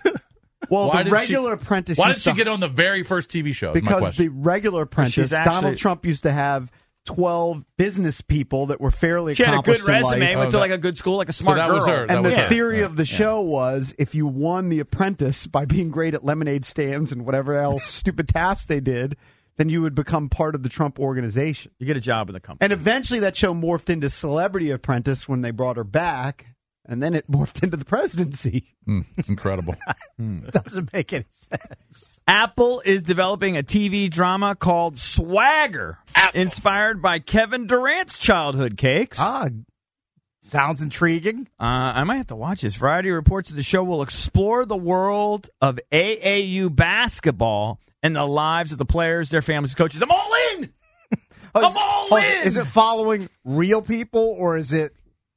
Well, Why the did regular Apprentice. Why used did she to- get on the very first TV show? Is my Because question. the regular Apprentice, She's actually- Donald Trump used to have 12 business people that were fairly She had a good accomplished in life. resume, went to like a good school, like a smart that girl. was her. That And was the her. theory of the show was if you won The Apprentice by being great at lemonade stands and whatever else stupid tasks they did, then you would become part of the Trump organization. You get a job in the company. And eventually that show morphed into Celebrity Apprentice when they brought her back, and then it morphed into the presidency. It's incredible. It doesn't make any sense. Apple is developing a TV drama called Swagger, inspired by Kevin Durant's childhood cakes. Sounds intriguing. I might have to watch this. Variety reports that the show will explore the world of AAU basketball and the lives of the players, their families, coaches. I'm all in! I'm all in! Is it following real people or is it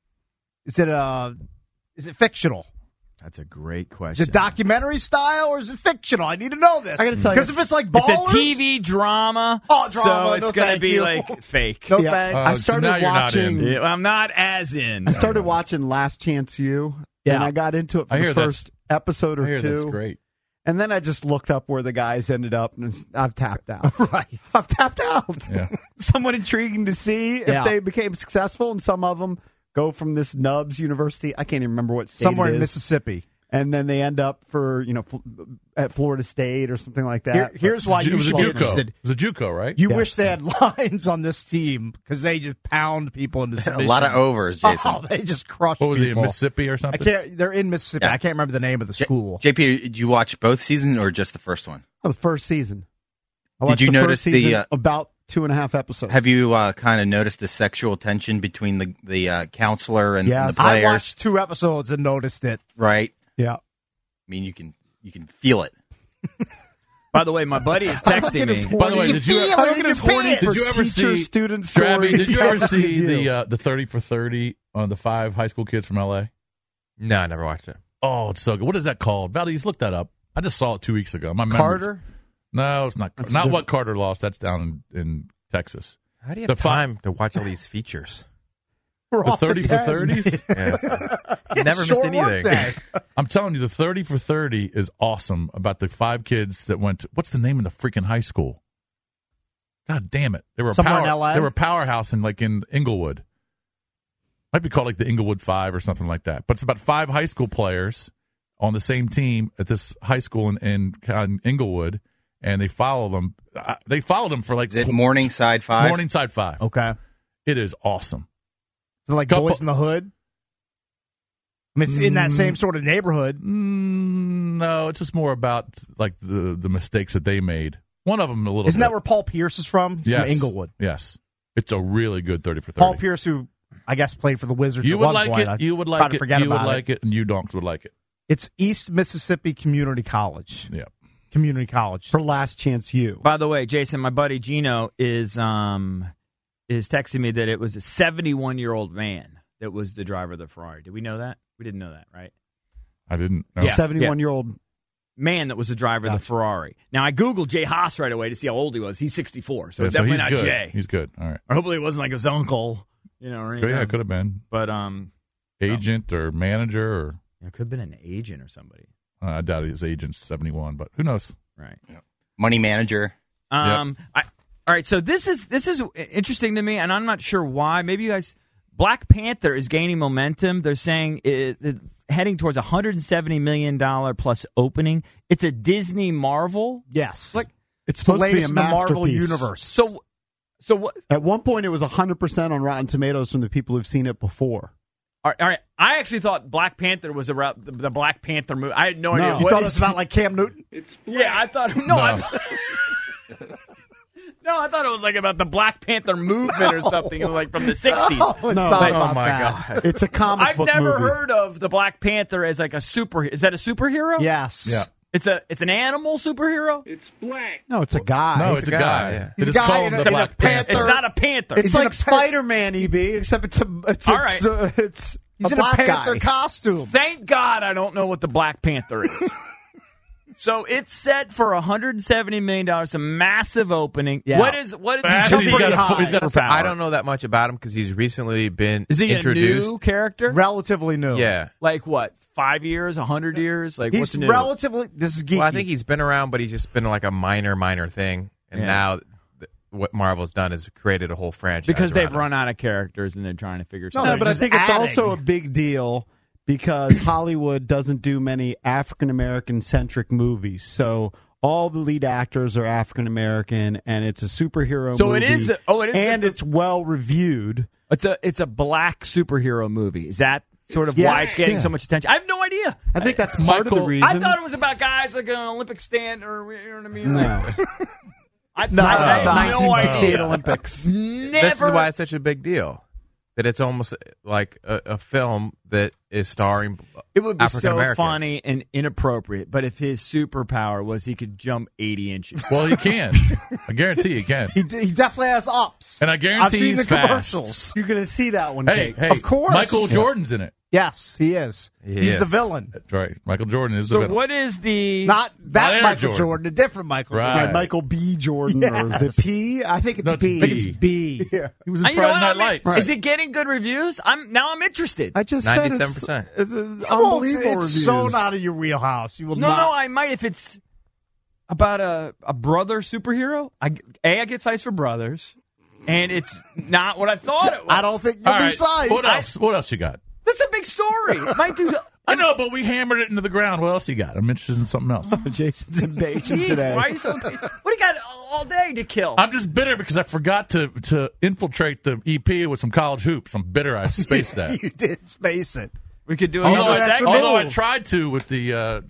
fictional? That's a great Is question. it documentary style or is it fictional? I need to know this. I gotta tell you, because if it's like Ballers, It's a TV drama, Oh, drama, so no it's going to thank be you. like fake. No Yeah. thanks. I So now started you're not watching. in. Yeah, I'm not as in. I started watching Last Chance U, Yeah. and I got into it for I hear the that's- first episode or I hear two. that's great. And then I just looked up where the guys ended up, and I've tapped out. Right. I've tapped out. Yeah. Somewhat intriguing to see if Yeah. they became successful, and some of them go from this Nubs University. I can't even remember what state Somewhere it in is. Mississippi. And then they end up for at Florida State or something like that. Here's why It you was a should be JUCO. interested. It was a JUCO, right? You Yes. wish they had lines on this team because they just pound people into A submission. lot of overs, Jason. Oh, they just crush What was he, in people. Mississippi or I something? can't. They're in Mississippi. Yeah. I can't remember the name of the school. JP, did you watch both seasons or just the first one? Oh, the first season. I Did watched you the notice first season, the, about 2.5 episodes? Have you kind of noticed the sexual tension between the counselor and Yes. the I players? watched 2 episodes and noticed it. Right? Yeah. I mean, you can feel it. By the way, my buddy is texting me. By the way, did you feel ever, it in your pants. did you ever teacher see student Drabby, stories? did you ever Yes, see you. the 30 for 30 on the 5 high school kids from LA? No, I never watched it. Oh, it's so good. What is that called? Valdez, look that up. I just saw it 2 weeks ago. My memory's- Carter? No, it's not. That's Not different. what Carter lost. That's down in Texas. How do you The have time to watch all these features? The 30 for 30s? You never miss anything. I'm telling you, the 30 for 30 is awesome about the 5 kids that went to, what's the name of the freaking high school? God damn it. They were Somewhere in LA? They were a powerhouse in Inglewood. Might be called like the Inglewood 5 or something like that. But it's about 5 high school players on the same team at this high school in Inglewood, and they follow them. They followed them for like... Is it Morningside 5? Morningside 5. Okay. It is awesome. Is it like Boys in the Hood? I mean, it's in that same sort of neighborhood. No, it's just more about like the mistakes that they made. One of them a little. Isn't bit. that where Paul Pierce is from? He's from Inglewood. Yes. It's a really good 30 for 30. Paul Pierce, who I guess played for the Wizards You at would one like point. it. You would like it. You would like it. it, and you donks would like it. It's East Mississippi Community College. Yeah. Community College. For Last Chance U. By the way, Jason, my buddy Gino is texting me that it was a 71-year-old man that was the driver of the Ferrari. Did we know that? We didn't know that, right? I didn't know. Yeah. 71-year-old man that was the driver of the Ferrari. Now, I Googled Jay Haas right away to see how old he was. He's 64, so definitely he's not good. Jay. He's good. All right. Or hopefully it wasn't like his uncle, or anything. Yeah, it could have been. But agent or manager or it could have been an agent or somebody. I doubt his agent's 71, but who knows? Right. Yeah. Money manager. All right, so this is interesting to me, and I'm not sure why. Maybe you guys. Black Panther is gaining momentum. They're saying it's heading towards $170 million plus opening. It's a Disney Marvel. Yes. It's supposed to be a in the Marvel masterpiece. universe. So what? At one point, it was 100% on Rotten Tomatoes from the people who've seen it before. All right. I actually thought Black Panther was about the Black Panther movie. I had no idea. You thought it was about like Cam Newton? I thought I thought it was like about the Black Panther movement or something, like from the 60s. Oh, it's not about my that. God. It's a comic book I've never movie. heard of the Black Panther as like a super. Is that a superhero? Yes. Yeah. It's an animal superhero. It's black. No, it's a guy. No, it's a guy. Yeah. They He's a just guy call in him a the Black Panther. It's not a panther. It's like Spider-Man, EB, except it's All right. it's He's a in a black Panther guy. costume. Thank God I don't know what the Black Panther is. So it's set for $170 million, a massive opening. Yeah. What is Actually, he's he's got a a I don't know that much about him because he's recently been Is he introduced. a new character? Relatively new. Yeah. Like what? 5 years? 100 years? Like He's what's new? relatively. This is geeky. Well, I think he's been around, but he's just been like a minor thing. And now what Marvel's done is created a whole franchise. Because they've around run out of characters and they're trying to figure No, something out. but I just think it's adding. also a big deal because Hollywood doesn't do many African American centric movies. So all the lead actors are African American, and it's a superhero So movie. it is. And it's well reviewed. It's a black superhero movie. Is that sort of Yes. why it's getting Yeah. so much attention? I have no idea. I think that's part of the reason. I thought it was about guys like an Olympic stand, or you know what I mean. No. I No, I it's had not. no 1968 idea. Olympics. Never. This is why it's such a big deal. That it's almost like a film that is starring It would be African so Americans. funny and inappropriate, but if his superpower was he could jump 80 inches. Well, he can. I guarantee he can. He definitely has ups. And I guarantee I've seen he's the fast. commercials. You're going to see that one. Hey, Kate. Of course. Michael Jordan's in it. Yes, he is. He's is. the villain. That's right. Michael Jordan is the So villain. what is the... Not that Air Michael Jordan. Jordan, a different Michael Right. Jordan. Yeah, Michael B. Jordan, or is Yes. it P? I think it's No, it's B. I think it's B. Yeah. He was in You know Friday what? Night Lights. Is it getting good reviews? I'm interested. I just said it's 97%. it's Well, unbelievable it's so reviews. not in your wheelhouse. You will No, not. I might if it's about a brother superhero. I get sized for brothers, and it's not what I thought it was. I don't think you'll All be right. sized. What else? What else you got? That's a big story. It might do. I know, but we hammered it into the ground. What else you got? I'm interested in something else. Jason's impatient Jeez, today. why are you so? What do you got all day to kill? I'm just bitter because I forgot to infiltrate the EP with some college hoops. I'm bitter I spaced that. You did space it. We could do although, another that's segment. although I tried to with the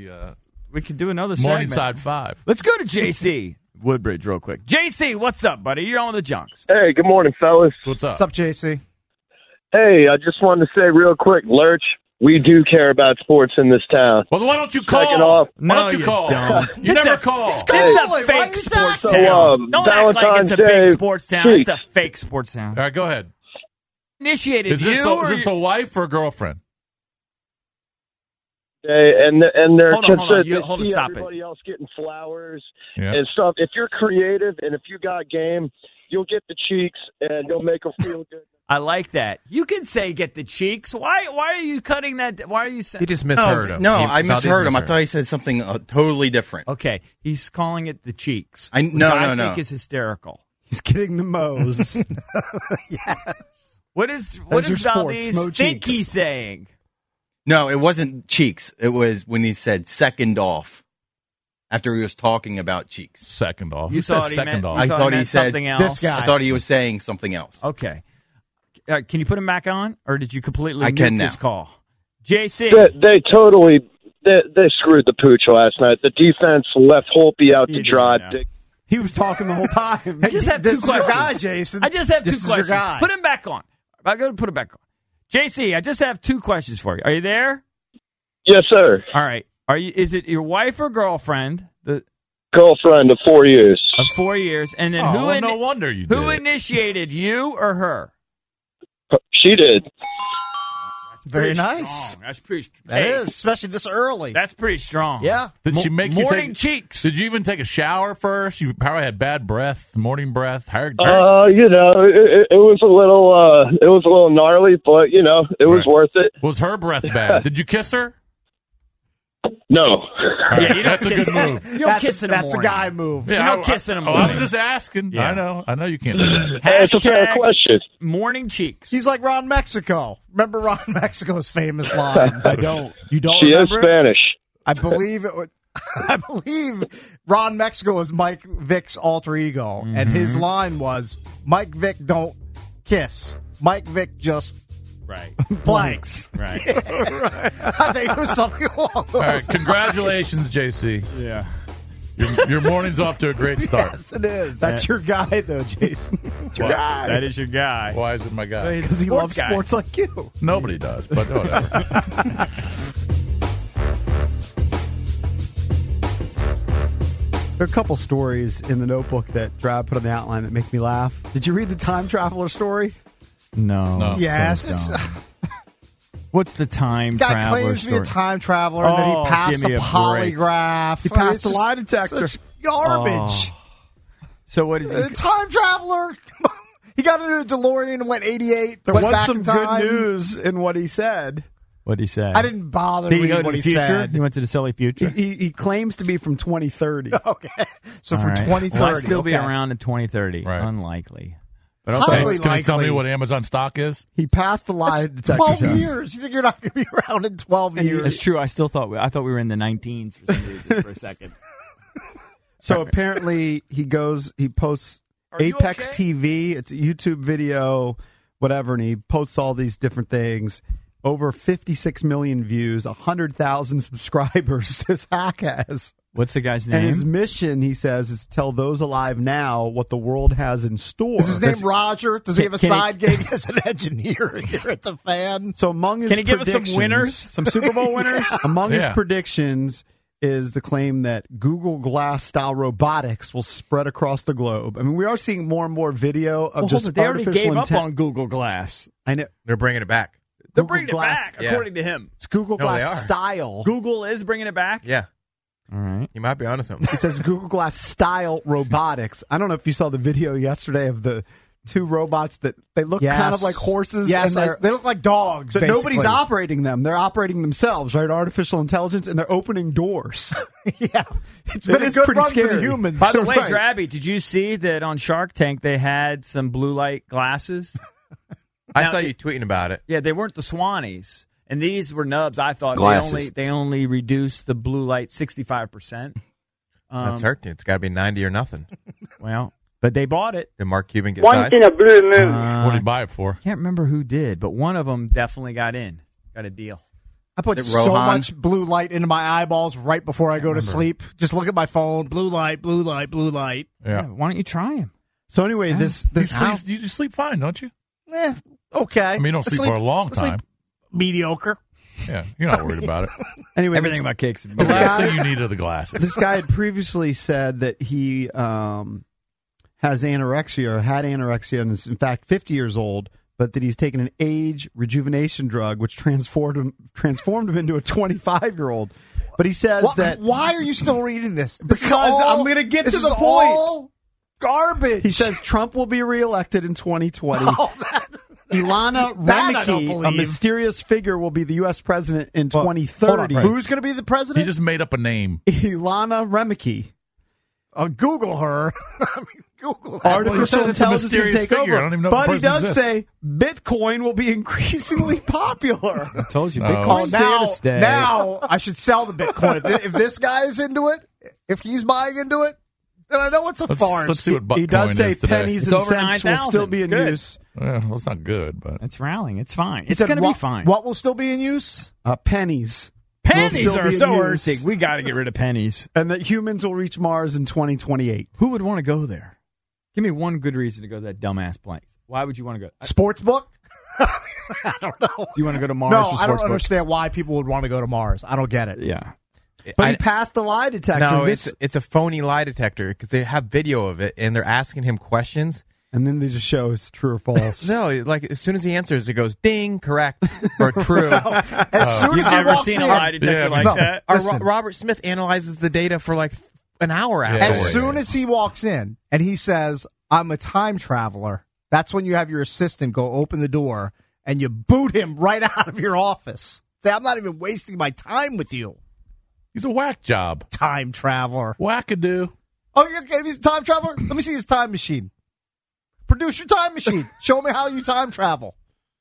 We could do another segment. Morningside 5. Let's go to JC Woodbridge real quick. JC, what's up, buddy? You're on with the Junks. Hey, good morning, fellas. What's up? What's up, JC? Hey, I just wanted to say real quick, Lurch, we do care about sports in this town. Well, then why don't you call? Second off, Why don't No, you call? don't. You This never is call. This is Why a fake you sports So, town. Don't act like it's a Valentine's big Day, sports town. please. It's a fake sports town. All right, go ahead. Initiated Is this, you? is this a wife or a girlfriend? and they're Hold on, hold on. they Hold on, see stop it. everybody else getting flowers Yeah. and stuff. If you're creative and if you got game, you'll get the cheeks and you'll make them feel good. I like that. You can say get the cheeks. Why are you cutting that? Why are you saying? He just misheard him. No, I misheard him. I thought he said something totally different. Okay, he's calling it the cheeks. I think is hysterical. He's getting the Mo's. Yes. What does Valdez think he's saying? No, it wasn't cheeks. It was when he said second off. After he was talking about cheeks. Second off. You thought he meant I thought he said something else? This guy. I thought he was saying something else. Okay. Can you put him back on, or did you completely nuke this call? JC. They totally they screwed the pooch last night. The defense left Holtby out to dry. He was talking the whole time. I just have two questions. Your guy, Jason. I just have two questions. Your guy. Put him back on. I'm going to put him back on. JC, I just have two questions for you. Are you there? Yes, sir. All right. Is it your wife or girlfriend? Girlfriend of 4 years. Of 4 years, and then no wonder you did. Who initiated, you or her? She did. That's very nice. Strong. That's pretty. That is, especially this early. That's pretty strong. Yeah. Did she make you morning cheeks? Did you even take a shower first? You probably had bad breath, morning breath. It was a little gnarly, but it was worth it. Was her breath bad? Did you kiss her? No. Yeah, that's a good move. You don't kiss in the morning. That's a guy move. Yeah, you don't kiss in the morning. I was just asking. Yeah. I know you can't do that. That's a fair question. Morning cheeks. He's like Ron Mexico. Remember Ron Mexico's famous line? I don't. You don't She is remember Spanish. I believe it was. I believe Ron Mexico was Mike Vick's alter ego, and his line was, Mike Vick don't kiss. Mike Vick just blanks. Right. I think it was something along those All right, congratulations, JC. Yeah. Your morning's off to a great start. Yes, it is. That's your guy, though, Jason. That's your guy. That is your guy. Why is it my guy? Because he loves sports like you. Nobody does, but whatever. There are a couple stories in the notebook that Drab put on the outline that make me laugh. Did you read the time traveler story? No. Yes. What's the time guy traveler claims story? to be a time traveler and then he passed a polygraph. He passed a lie detector. Garbage. So what is he? A time traveler. He got into a DeLorean and went 88. There went was back some in good time. news in what he said. What did he say? I didn't bother Did he reading go to what the he future? said. He went to the silly future? He claims to be from 2030. Okay. So All for right. 2030. Will I still be okay. around in 2030? Right. Unlikely. But Highly okay, can you tell me likely. what Amazon stock is? He passed the lie That's detector 12 test. years. You think you're not going to be around in 12 years? It's true. I thought we were in the 19s for some reason for a second. So apparently he posts Apex TV. It's a YouTube video, whatever, and he posts all these different things. Over 56 million views, 100,000 subscribers this hack has. What's the guy's name? And his mission, he says, is to tell those alive now what the world has in store. Is his name Roger? Does he have a side gig as an engineer here at the Fan? So among his Can he give us some predictions- winners? Some Super Bowl winners? Among his Yeah. predictions is the claim that Google Glass-style robotics will spread across the globe. I mean, we are seeing more and more video of just they already artificial gave up intelligence. on Google Glass. I know. They're bringing it back. They're Google bringing Glass- it back, Yeah. according to him. It's Google No, they Glass are. style. Google is bringing it back? Yeah. All right. You might be onto something. He says Google Glass style robotics. I don't know if you saw the video yesterday of the two robots that they look Yes. kind of like horses. Yes, and they look like dogs. so nobody's basically. operating them. They're operating themselves, right? Artificial intelligence, and they're opening doors. Yeah. It's It been a is good pretty run for the scary. humans. By the way, Right. Drabby, did you see that on Shark Tank they had some blue light glasses? I saw you tweeting about it. Yeah, they weren't the Swannies. And these were nubs. I thought Glasses. they only reduced the blue light 65%. That's hurting. It's got to be 90 or nothing. Well, but they bought it. Did Mark Cuban get Once signed? in a blue moon. What did he buy it for? Can't remember who did, but one of them definitely got a deal. I put Is it so Rohan? much blue light into my eyeballs right before I go to sleep. Just look at my phone. Blue light, blue light, blue light. Yeah. Why don't you try them? So anyway, this You just sleep fine, don't you? Okay. I mean, you don't sleep for a long time. Mediocre. Yeah, you're not worried about it. anyway, Everything this, about cakes. The This last guy- thing you need are the glasses. this guy had previously said that he has anorexia or had anorexia and is in fact 50 years old, but that he's taken an age rejuvenation drug which transformed him into a 25-year-old. But he says that Why are you still reading this? Because I'm going to get to the point. Garbage. He says Trump will be reelected in 2020. Ilana That I don't Remeke, a believe. mysterious figure, will be the U.S. president in 2030. Who's going to be the president? He just made up a name. Ilana Remeke. Google her. Google her. Artificial intelligence can take figure. I don't over. even know But if he the person does exists. say Bitcoin will be increasingly popular. I told you, Oh. Bitcoin's here to stay. Now I should sell the Bitcoin. If this guy is into it, if he's buying into it, then I know it's a farce. Let's see what Bitcoin He does say is today. pennies It's and over cents will 9,000. still be in It's good. use. Well, it's not good, but It's rallying. It's fine. He It's said going to be what- fine. What will still be in use? Pennies. Pennies will still are be in so use. earthy. We got to get rid of pennies. And that humans will reach Mars in 2028. Who would want to go there? Give me one good reason to go to that dumbass place. Why would you want to go? Sports book? I don't know. Do you want to go to Mars? No, for I don't sports understand why people would want to go to Mars. I don't get it. book? Yeah. But he passed the lie detector. No, This- it's a phony lie detector because they have video of it and they're asking him questions. and then they just show it's true or false. No, like as soon as he answers, it goes ding, correct or true. As soon You've as he never walks seen in, a lie detector like no, that? listen. Robert Smith analyzes the data for like an hour Yeah. afterwards. As soon as he walks in and he says, "I'm a time traveler," that's when you have your assistant go open the door and you boot him right out of your office. Say, "I'm not even wasting my time with you, he's a whack job. time traveler." Wackadoo. Oh, you're okay? He's a time traveler? Let me see his time machine. Produce your time machine. Show me how you time travel.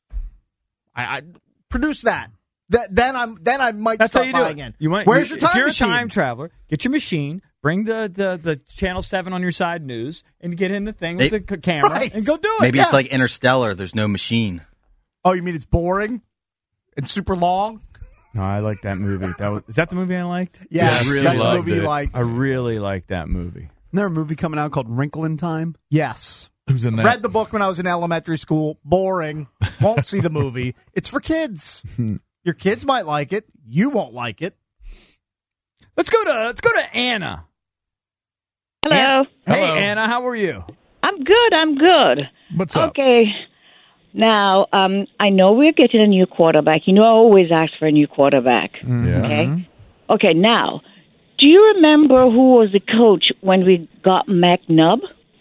I produce that. Then I might That's how start you do buying it. in. You want, Where's your time if you're machine? a time traveler, get your machine, bring the Channel 7 on your side news, and get in the thing with the camera Right. and go do it. Maybe Yeah. it's like Interstellar. There's no machine. Oh, you mean it's boring and super long? No, I like that movie. Is that the movie I liked? Yeah, I really that's a loved movie you it. like. I really like that movie. Isn't there a movie coming out called Wrinkle in Time? Yes. Who's in that? Read the book when I was in elementary school. Boring. Won't see the movie. It's for kids. Your kids might like it. You won't like it. Let's go to Anna. Hello. Hey, Hello. Anna, how are you? I'm good. What's up? Okay. Now, I know we're getting a new quarterback. You know, I always ask for a new quarterback. Yeah. Okay. Okay. Now, do you remember who was the coach when we got McNubb?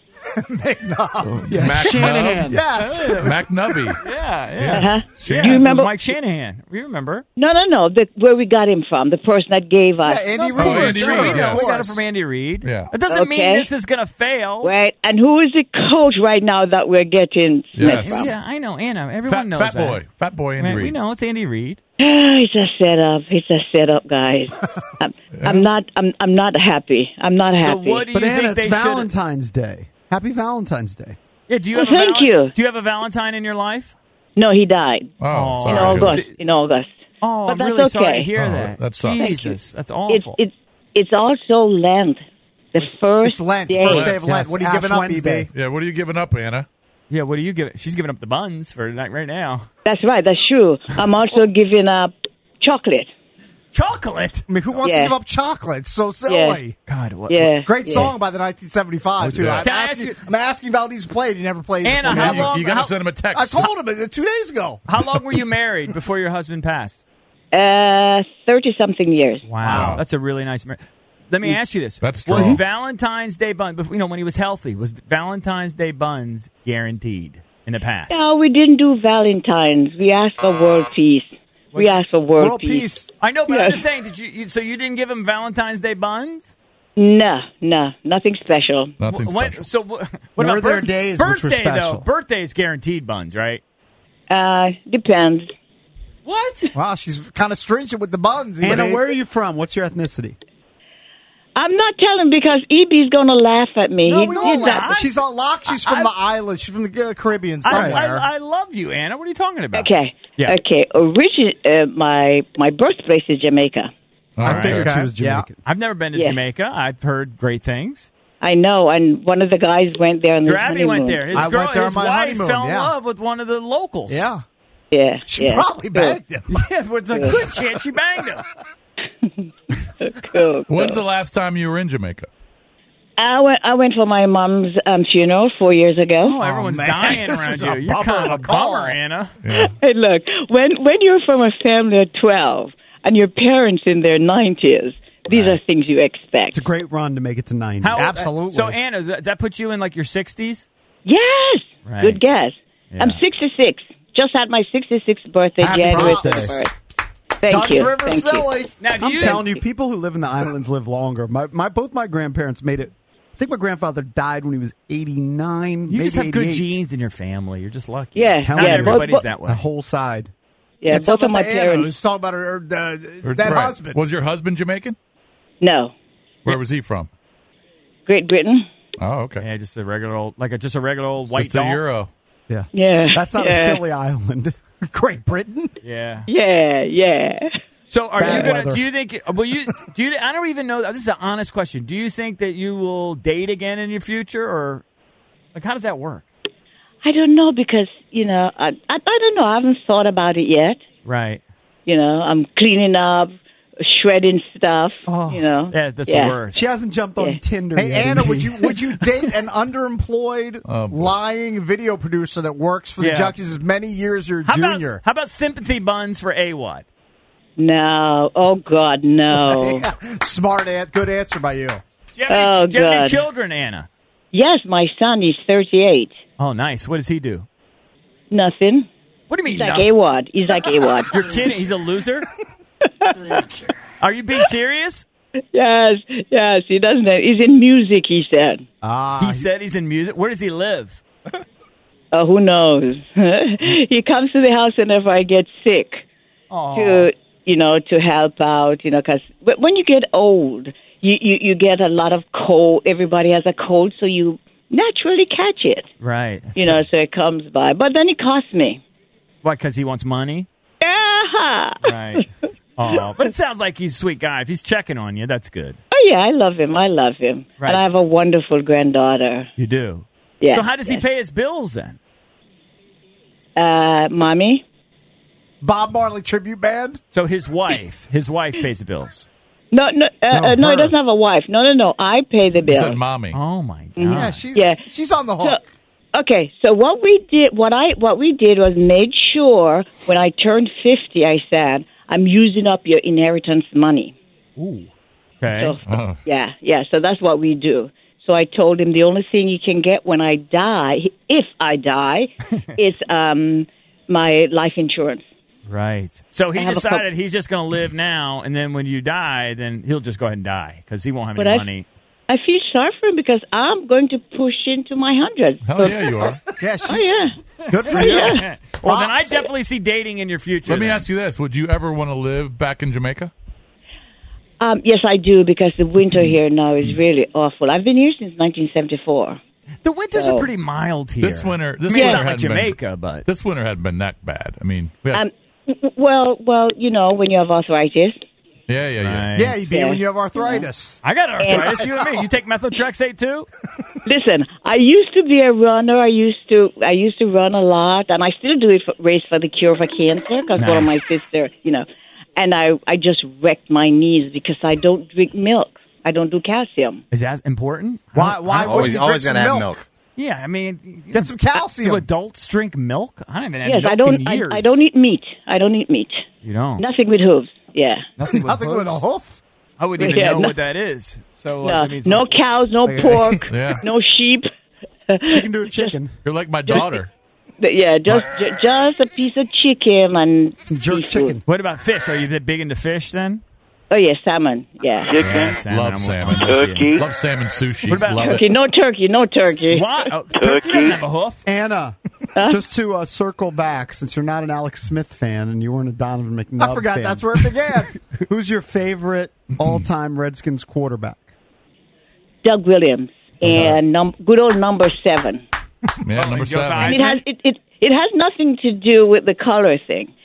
Mac Shanahan. Nubb? Yes. Mac Nubby. Yeah. Uh-huh. Yeah, Do you remember it was Mike Shanahan? We remember. No. Where we got him from? The person that gave us. Yeah, Andy Of Reid. course, Andy sure, Reid, we know. yes. We got it from Andy Reid. Yeah. It doesn't mean Okay. this is going to fail. Right. And who is the coach right now that we're getting Yes. Smith from? Yeah, I know, Anna. Everyone knows that. Fat boy Andy Man, Reid. we know it's Andy Reid. It's a setup. It's a setup, guys. I'm not happy. I'm not happy. So what do you But Anna, think they it's should? Valentine's Day. Happy Valentine's Day. Yeah, do you Oh, have a thank you. Do you have a Valentine in your life? No, he died Oh, in sorry. August. In August. Oh, But I'm that's really sorry okay. to hear Oh, that. that sucks. Jesus, that's awful. It's also Lent. The first It's Lent. day. First day of Lent. Yes, What are you Ash giving up, Wednesday. BB? Yeah, what are you giving up, Anna? Yeah, what do you give? She's giving up the buns for right now. That's right. That's true. I'm also giving up chocolate. Chocolate. I mean, who wants to Yeah. give up chocolate? It's so silly. God, what? Yeah. Great yeah. song by the 1975, too. Yeah. I'm Can I ask you- asking Valdez played. He never played. Anna, it. how You- long- You got to how- send him a text. I told him it 2 days ago. How long were you married before your husband passed? 30-something years. Wow, that's a really nice marriage. Let me ask you this: That's was strong. Valentine's Day buns? When he was healthy, was Valentine's Day buns guaranteed in the past? No, we didn't do Valentine's. We asked for world peace. We asked for world peace. I know, but I'm Yes. just saying. Did you? So you didn't give him Valentine's Day buns? No, nothing special. Nothing What- special. So what Were about there days which were birthday special? though? Birthday's guaranteed buns, right? Depends. What? Wow, she's kind of stringent with the buns. Anna, EB. where are you from? What's your ethnicity? I'm not telling because EB's going to laugh at me. No, He we did won't that. laugh. She's on lock. She's from the island. She's from the Caribbean somewhere. I love you, Anna. What are you talking about? Okay. Yeah. Okay. My birthplace is Jamaica. All I right. figured Okay. she was Jamaican. I've never been to Yeah. Jamaica. I've heard great things. I know, and one of the guys went there on the Drabby honeymoon. went there. His I went there on his my wife honeymoon, fell in yeah. love with one of the locals. Yeah. Yeah. She yeah. probably bagged him. Yeah, it's a good chance she banged him. Cool. When's the last time you were in Jamaica? I went for my mom's funeral 4 years ago. Oh, everyone's man. dying This around is you. a You're bummer kind of of a a call. bummer, Anna. Yeah. Hey, look, when you're from a family of 12 and your parents in their 90s, these are things you expect. It's a great run to make it to 90. How- Absolutely. So, Anna, does that put you in like your 60s? Yes. Right. Good guess. Yeah. I'm 66. just had my 66th birthday, January 31st. Thank you. River Thank silly. you. Now, I'm telling you, people who live in the islands live longer. Both my grandparents made it. I think my grandfather died when he was 89. You just have 88. good genes in your family. You're just lucky. Yeah, Not everybody's that way. The whole side. Yeah, both of my Anna, parents. who's talking about her that Right. husband. Was your husband Jamaican? No, Where was he from? Great Britain. Oh, okay. Yeah, just a regular old, just a regular old white Just a dog. Euro. Yeah. Yeah. That's not a silly island. Great Britain. Yeah. Yeah. So are Bad you gonna? weather. Do you think? Will you? Do you? I don't even know. This is an honest question. Do you think that you will date again in your future, or like how does that work? I don't know because I don't know. I haven't thought about it yet. Right. I'm cleaning up, shredding stuff. Yeah, that's the worst. She hasn't jumped on Tinder Hey, yet. Anna, would you date an underemployed, lying video producer that works for the Junkies as many years as your junior? How about sympathy buns for AWOD? No. Oh God, no. Smart, good answer by you. Do you have any God. children, Anna? Yes, my son. He's 38. Oh, nice. What does he do? Nothing. What do you mean? He's like nothing? AWOD. He's like AWOD. You're kidding? He's a loser? Are you being serious? Yes. He doesn't. He's in music. He said. He said he's in music. Where does he live? Who knows? He comes to the house whenever I get sick to help out. Because when you get old, you get a lot of cold. Everybody has a cold, so you naturally catch it. Right. So it comes by. But then it costs me. What? Because he wants money. Yeah. Right. Oh, but it sounds like he's a sweet guy. If he's checking on you, that's good. Oh yeah, I love him. Right. And I have a wonderful granddaughter. You do. Yeah. So how does he pay his bills then? Mommy. Bob Marley tribute band. So his wife pays the bills. No, he doesn't have a wife. No. I pay the bill. He said mommy. Oh my God. Yeah, she's on the hook. So what we did was made sure when I turned 50, I said, I'm using up your inheritance money. Ooh. Okay. So, yeah. So that's what we do. So I told him the only thing you can get when I die, if I die, is my life insurance. Right. So he decided he's just going to live now, and then when you die, then he'll just go ahead and die because he won't have any money. I feel sorry for him because I'm going to push into my hundreds. Hell yeah, you are. Good for you. Yeah. Well, then I definitely see dating in your future. Let me ask you this. Would you ever want to live back in Jamaica? Yes, I do, because the winter here now is really awful. I've been here since 1974. The winters are pretty mild here. This winter, it's not like Jamaica, but this winter hadn't been that bad. I mean, we had, well, when you have arthritis. Yeah. Right. Yeah, you do when you have arthritis. I got arthritis. You and me. You take methotrexate too? Listen, I used to be a runner. I used to run a lot, and I still do it race for the cure for cancer because one of my sister, and I just wrecked my knees because I don't drink milk. I don't do calcium. Is that important? Why would you drink some have milk? Yeah, I mean, get some calcium. Do adults drink milk? I haven't had milk I don't. in years. I don't eat meat. You don't. Nothing with hooves. Yeah. Nothing with a hoof. I wouldn't even know what that is. So no cows, no pork, no sheep. Chicken to a chicken. You're like my daughter. Yeah, just a piece of chicken and jerk chicken. What about fish? Are you big into fish then? Oh yeah, salmon. Yeah, chicken. Yeah, salmon. Love salmon. Turkey. Love salmon sushi. What about turkey? No turkey. No turkey. What? Oh, turkey doesn't have a hoof. Anna, just to circle back, since you're not an Alex Smith fan and you weren't a Donovan McNubb I forgot fan, that's where it began. Who's your favorite all-time Redskins quarterback? Doug Williams and good old number 7. Yeah, number 7. And it has nothing to do with the color thing.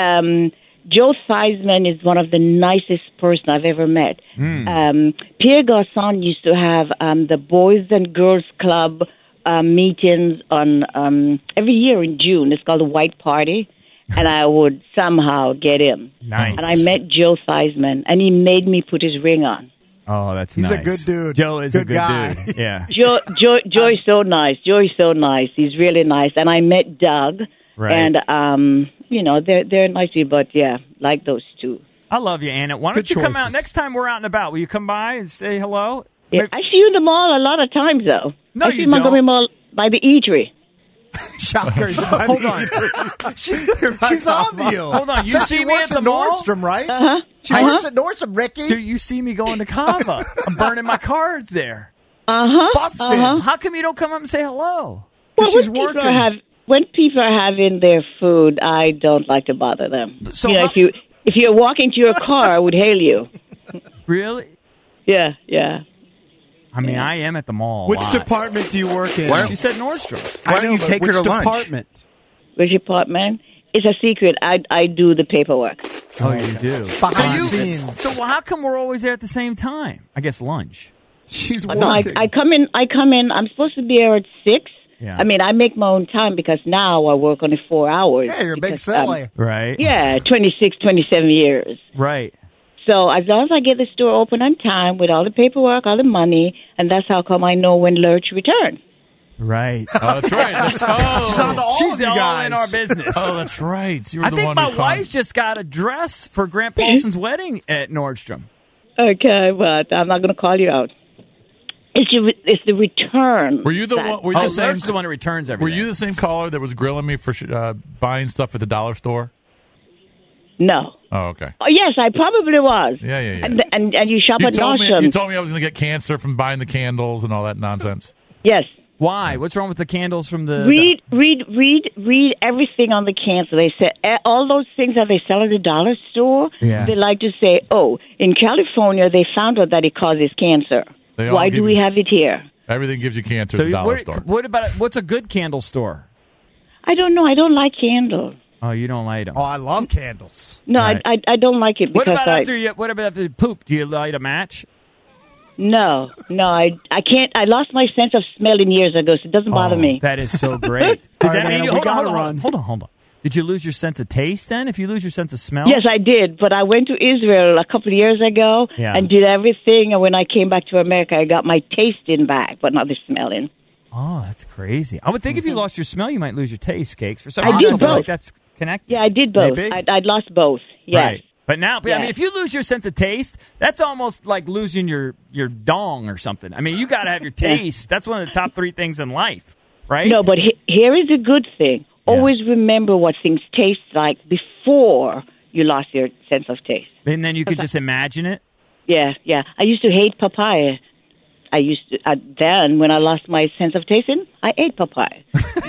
Joe Theismann is one of the nicest person I've ever met. Pierre Garçon used to have the Boys and Girls Club meetings on every year in June. It's called the White Party, and I would somehow get in. Nice. And I met Joe Theismann, and he made me put his ring on. Oh, that's He's nice. a good dude. Joe is good a good guy. dude. Yeah. Joe is so nice. Joe is so nice. He's really nice. And I met Doug. Right. And, they're nice people, but yeah, like those two. I love you, Anna. Why don't you come out next time we're out and about? Will you come by and say hello? Yeah, I see you in the mall a lot of times, though. No, I see you Montgomery don't. Mall by the Eatery. Shocker. Hold on. She's on to you. Hold on. You see me at the mall? Nordstrom, right? Uh-huh. She works at Nordstrom, Ricky. So you see me going to Cava. I'm burning my cards there. Busted. How come you don't come up and say hello? Well, She's working. when people are having their food, I don't like to bother them. So if you're walking to your car, I would hail you. Really? Yeah. I mean, I am at the mall. Which department do you work in? She said Nordstrom. Why don't you take her to lunch? Which department? It's a secret. I do the paperwork. Oh, you do? Behind the scenes. So how come we're always there at the same time? I guess lunch. She's working. No, I come in. I'm supposed to be here at 6. Yeah. I mean, I make my own time because now I work only 4 hours. Yeah, you're a big silly. Right. Yeah, 26, 27 years. Right. So as long as I get the store open on time with all the paperwork, all the money, and that's how come I know when Lurch returns. Right. Oh, that's right. She's on to all She's of you all guys. in our business. Oh, that's right. You were I the think one my who wife just got a dress for Grant Paulson's wedding at Nordstrom. Okay, but I'm not going to call you out. It's the return. Were you the one? Were you the same? Lurch's the one who returns everything. Were you the same caller that was grilling me for buying stuff at the dollar store? No. Oh, okay. Oh, yes, I probably was. Yeah. And you shop at Nordstrom. You told me I was going to get cancer from buying the candles and all that nonsense. Yes. Why? What's wrong with the candles from the... Read everything on the cancel. They say all those things that they sell at the dollar store, they like to say, oh, in California, they found out that it causes cancer. Why do we have it here? Everything gives you cancer at the dollar store. What's a good candle store? I don't know. I don't like candles. Oh, you don't light them. Oh, I love candles. No, Right. I don't like it. What Because about after you poop? Do you light a match? No, I can't. I lost my sense of smelling years ago, so it doesn't bother me. That is so great. All right, Anna, we gotta run. Hold on. Did you lose your sense of taste then? If you lose your sense of smell? Yes, I did. But I went to Israel a couple of years ago and did everything. And when I came back to America, I got my tasting back, but not the smelling. Oh, that's crazy. I would think if you lost your smell, you might lose your taste, Cakes. For some I reason, did I feel both. like that's connected. Yeah, I did both. I'd lost both. Yes. Right. But now, I mean, if you lose your sense of taste, that's almost like losing your dong or something. I mean, you got to have your taste. That's one of the top 3 things in life, right? No, but here is a good thing. Always remember what things taste like before you lost your sense of taste. And then you could just imagine it? Yeah. I used to hate papaya. I used to, then when I lost my sense of tasting, I ate papaya.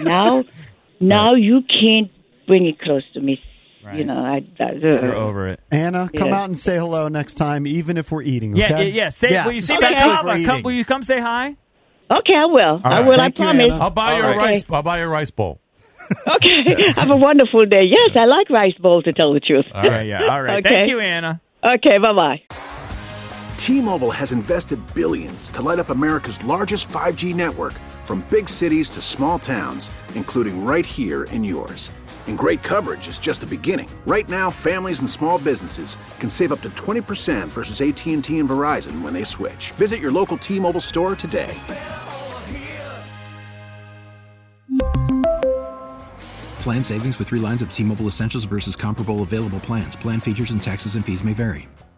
Now you can't bring it close to me. Right. You know, you're over it. Anna, come out and say hello next time, even if we're eating. Okay? Yeah. Will you see me at Cava? Will you come say hi? Okay, I will. Right. I will. Thank I promise. I'll buy you a rice. I'll buy you a rice bowl. Okay. Have a wonderful day. Yes, I like rice bowls, to tell the truth. All right. Okay. Thank you, Anna. Okay, bye-bye. T-Mobile has invested billions to light up America's largest 5G network, from big cities to small towns, including right here in yours. And great coverage is just the beginning. Right now, families and small businesses can save up to 20% versus AT&T and Verizon when they switch. Visit your local T-Mobile store today. Plan savings with 3 lines of T-Mobile Essentials versus comparable available plans. Plan features and taxes and fees may vary.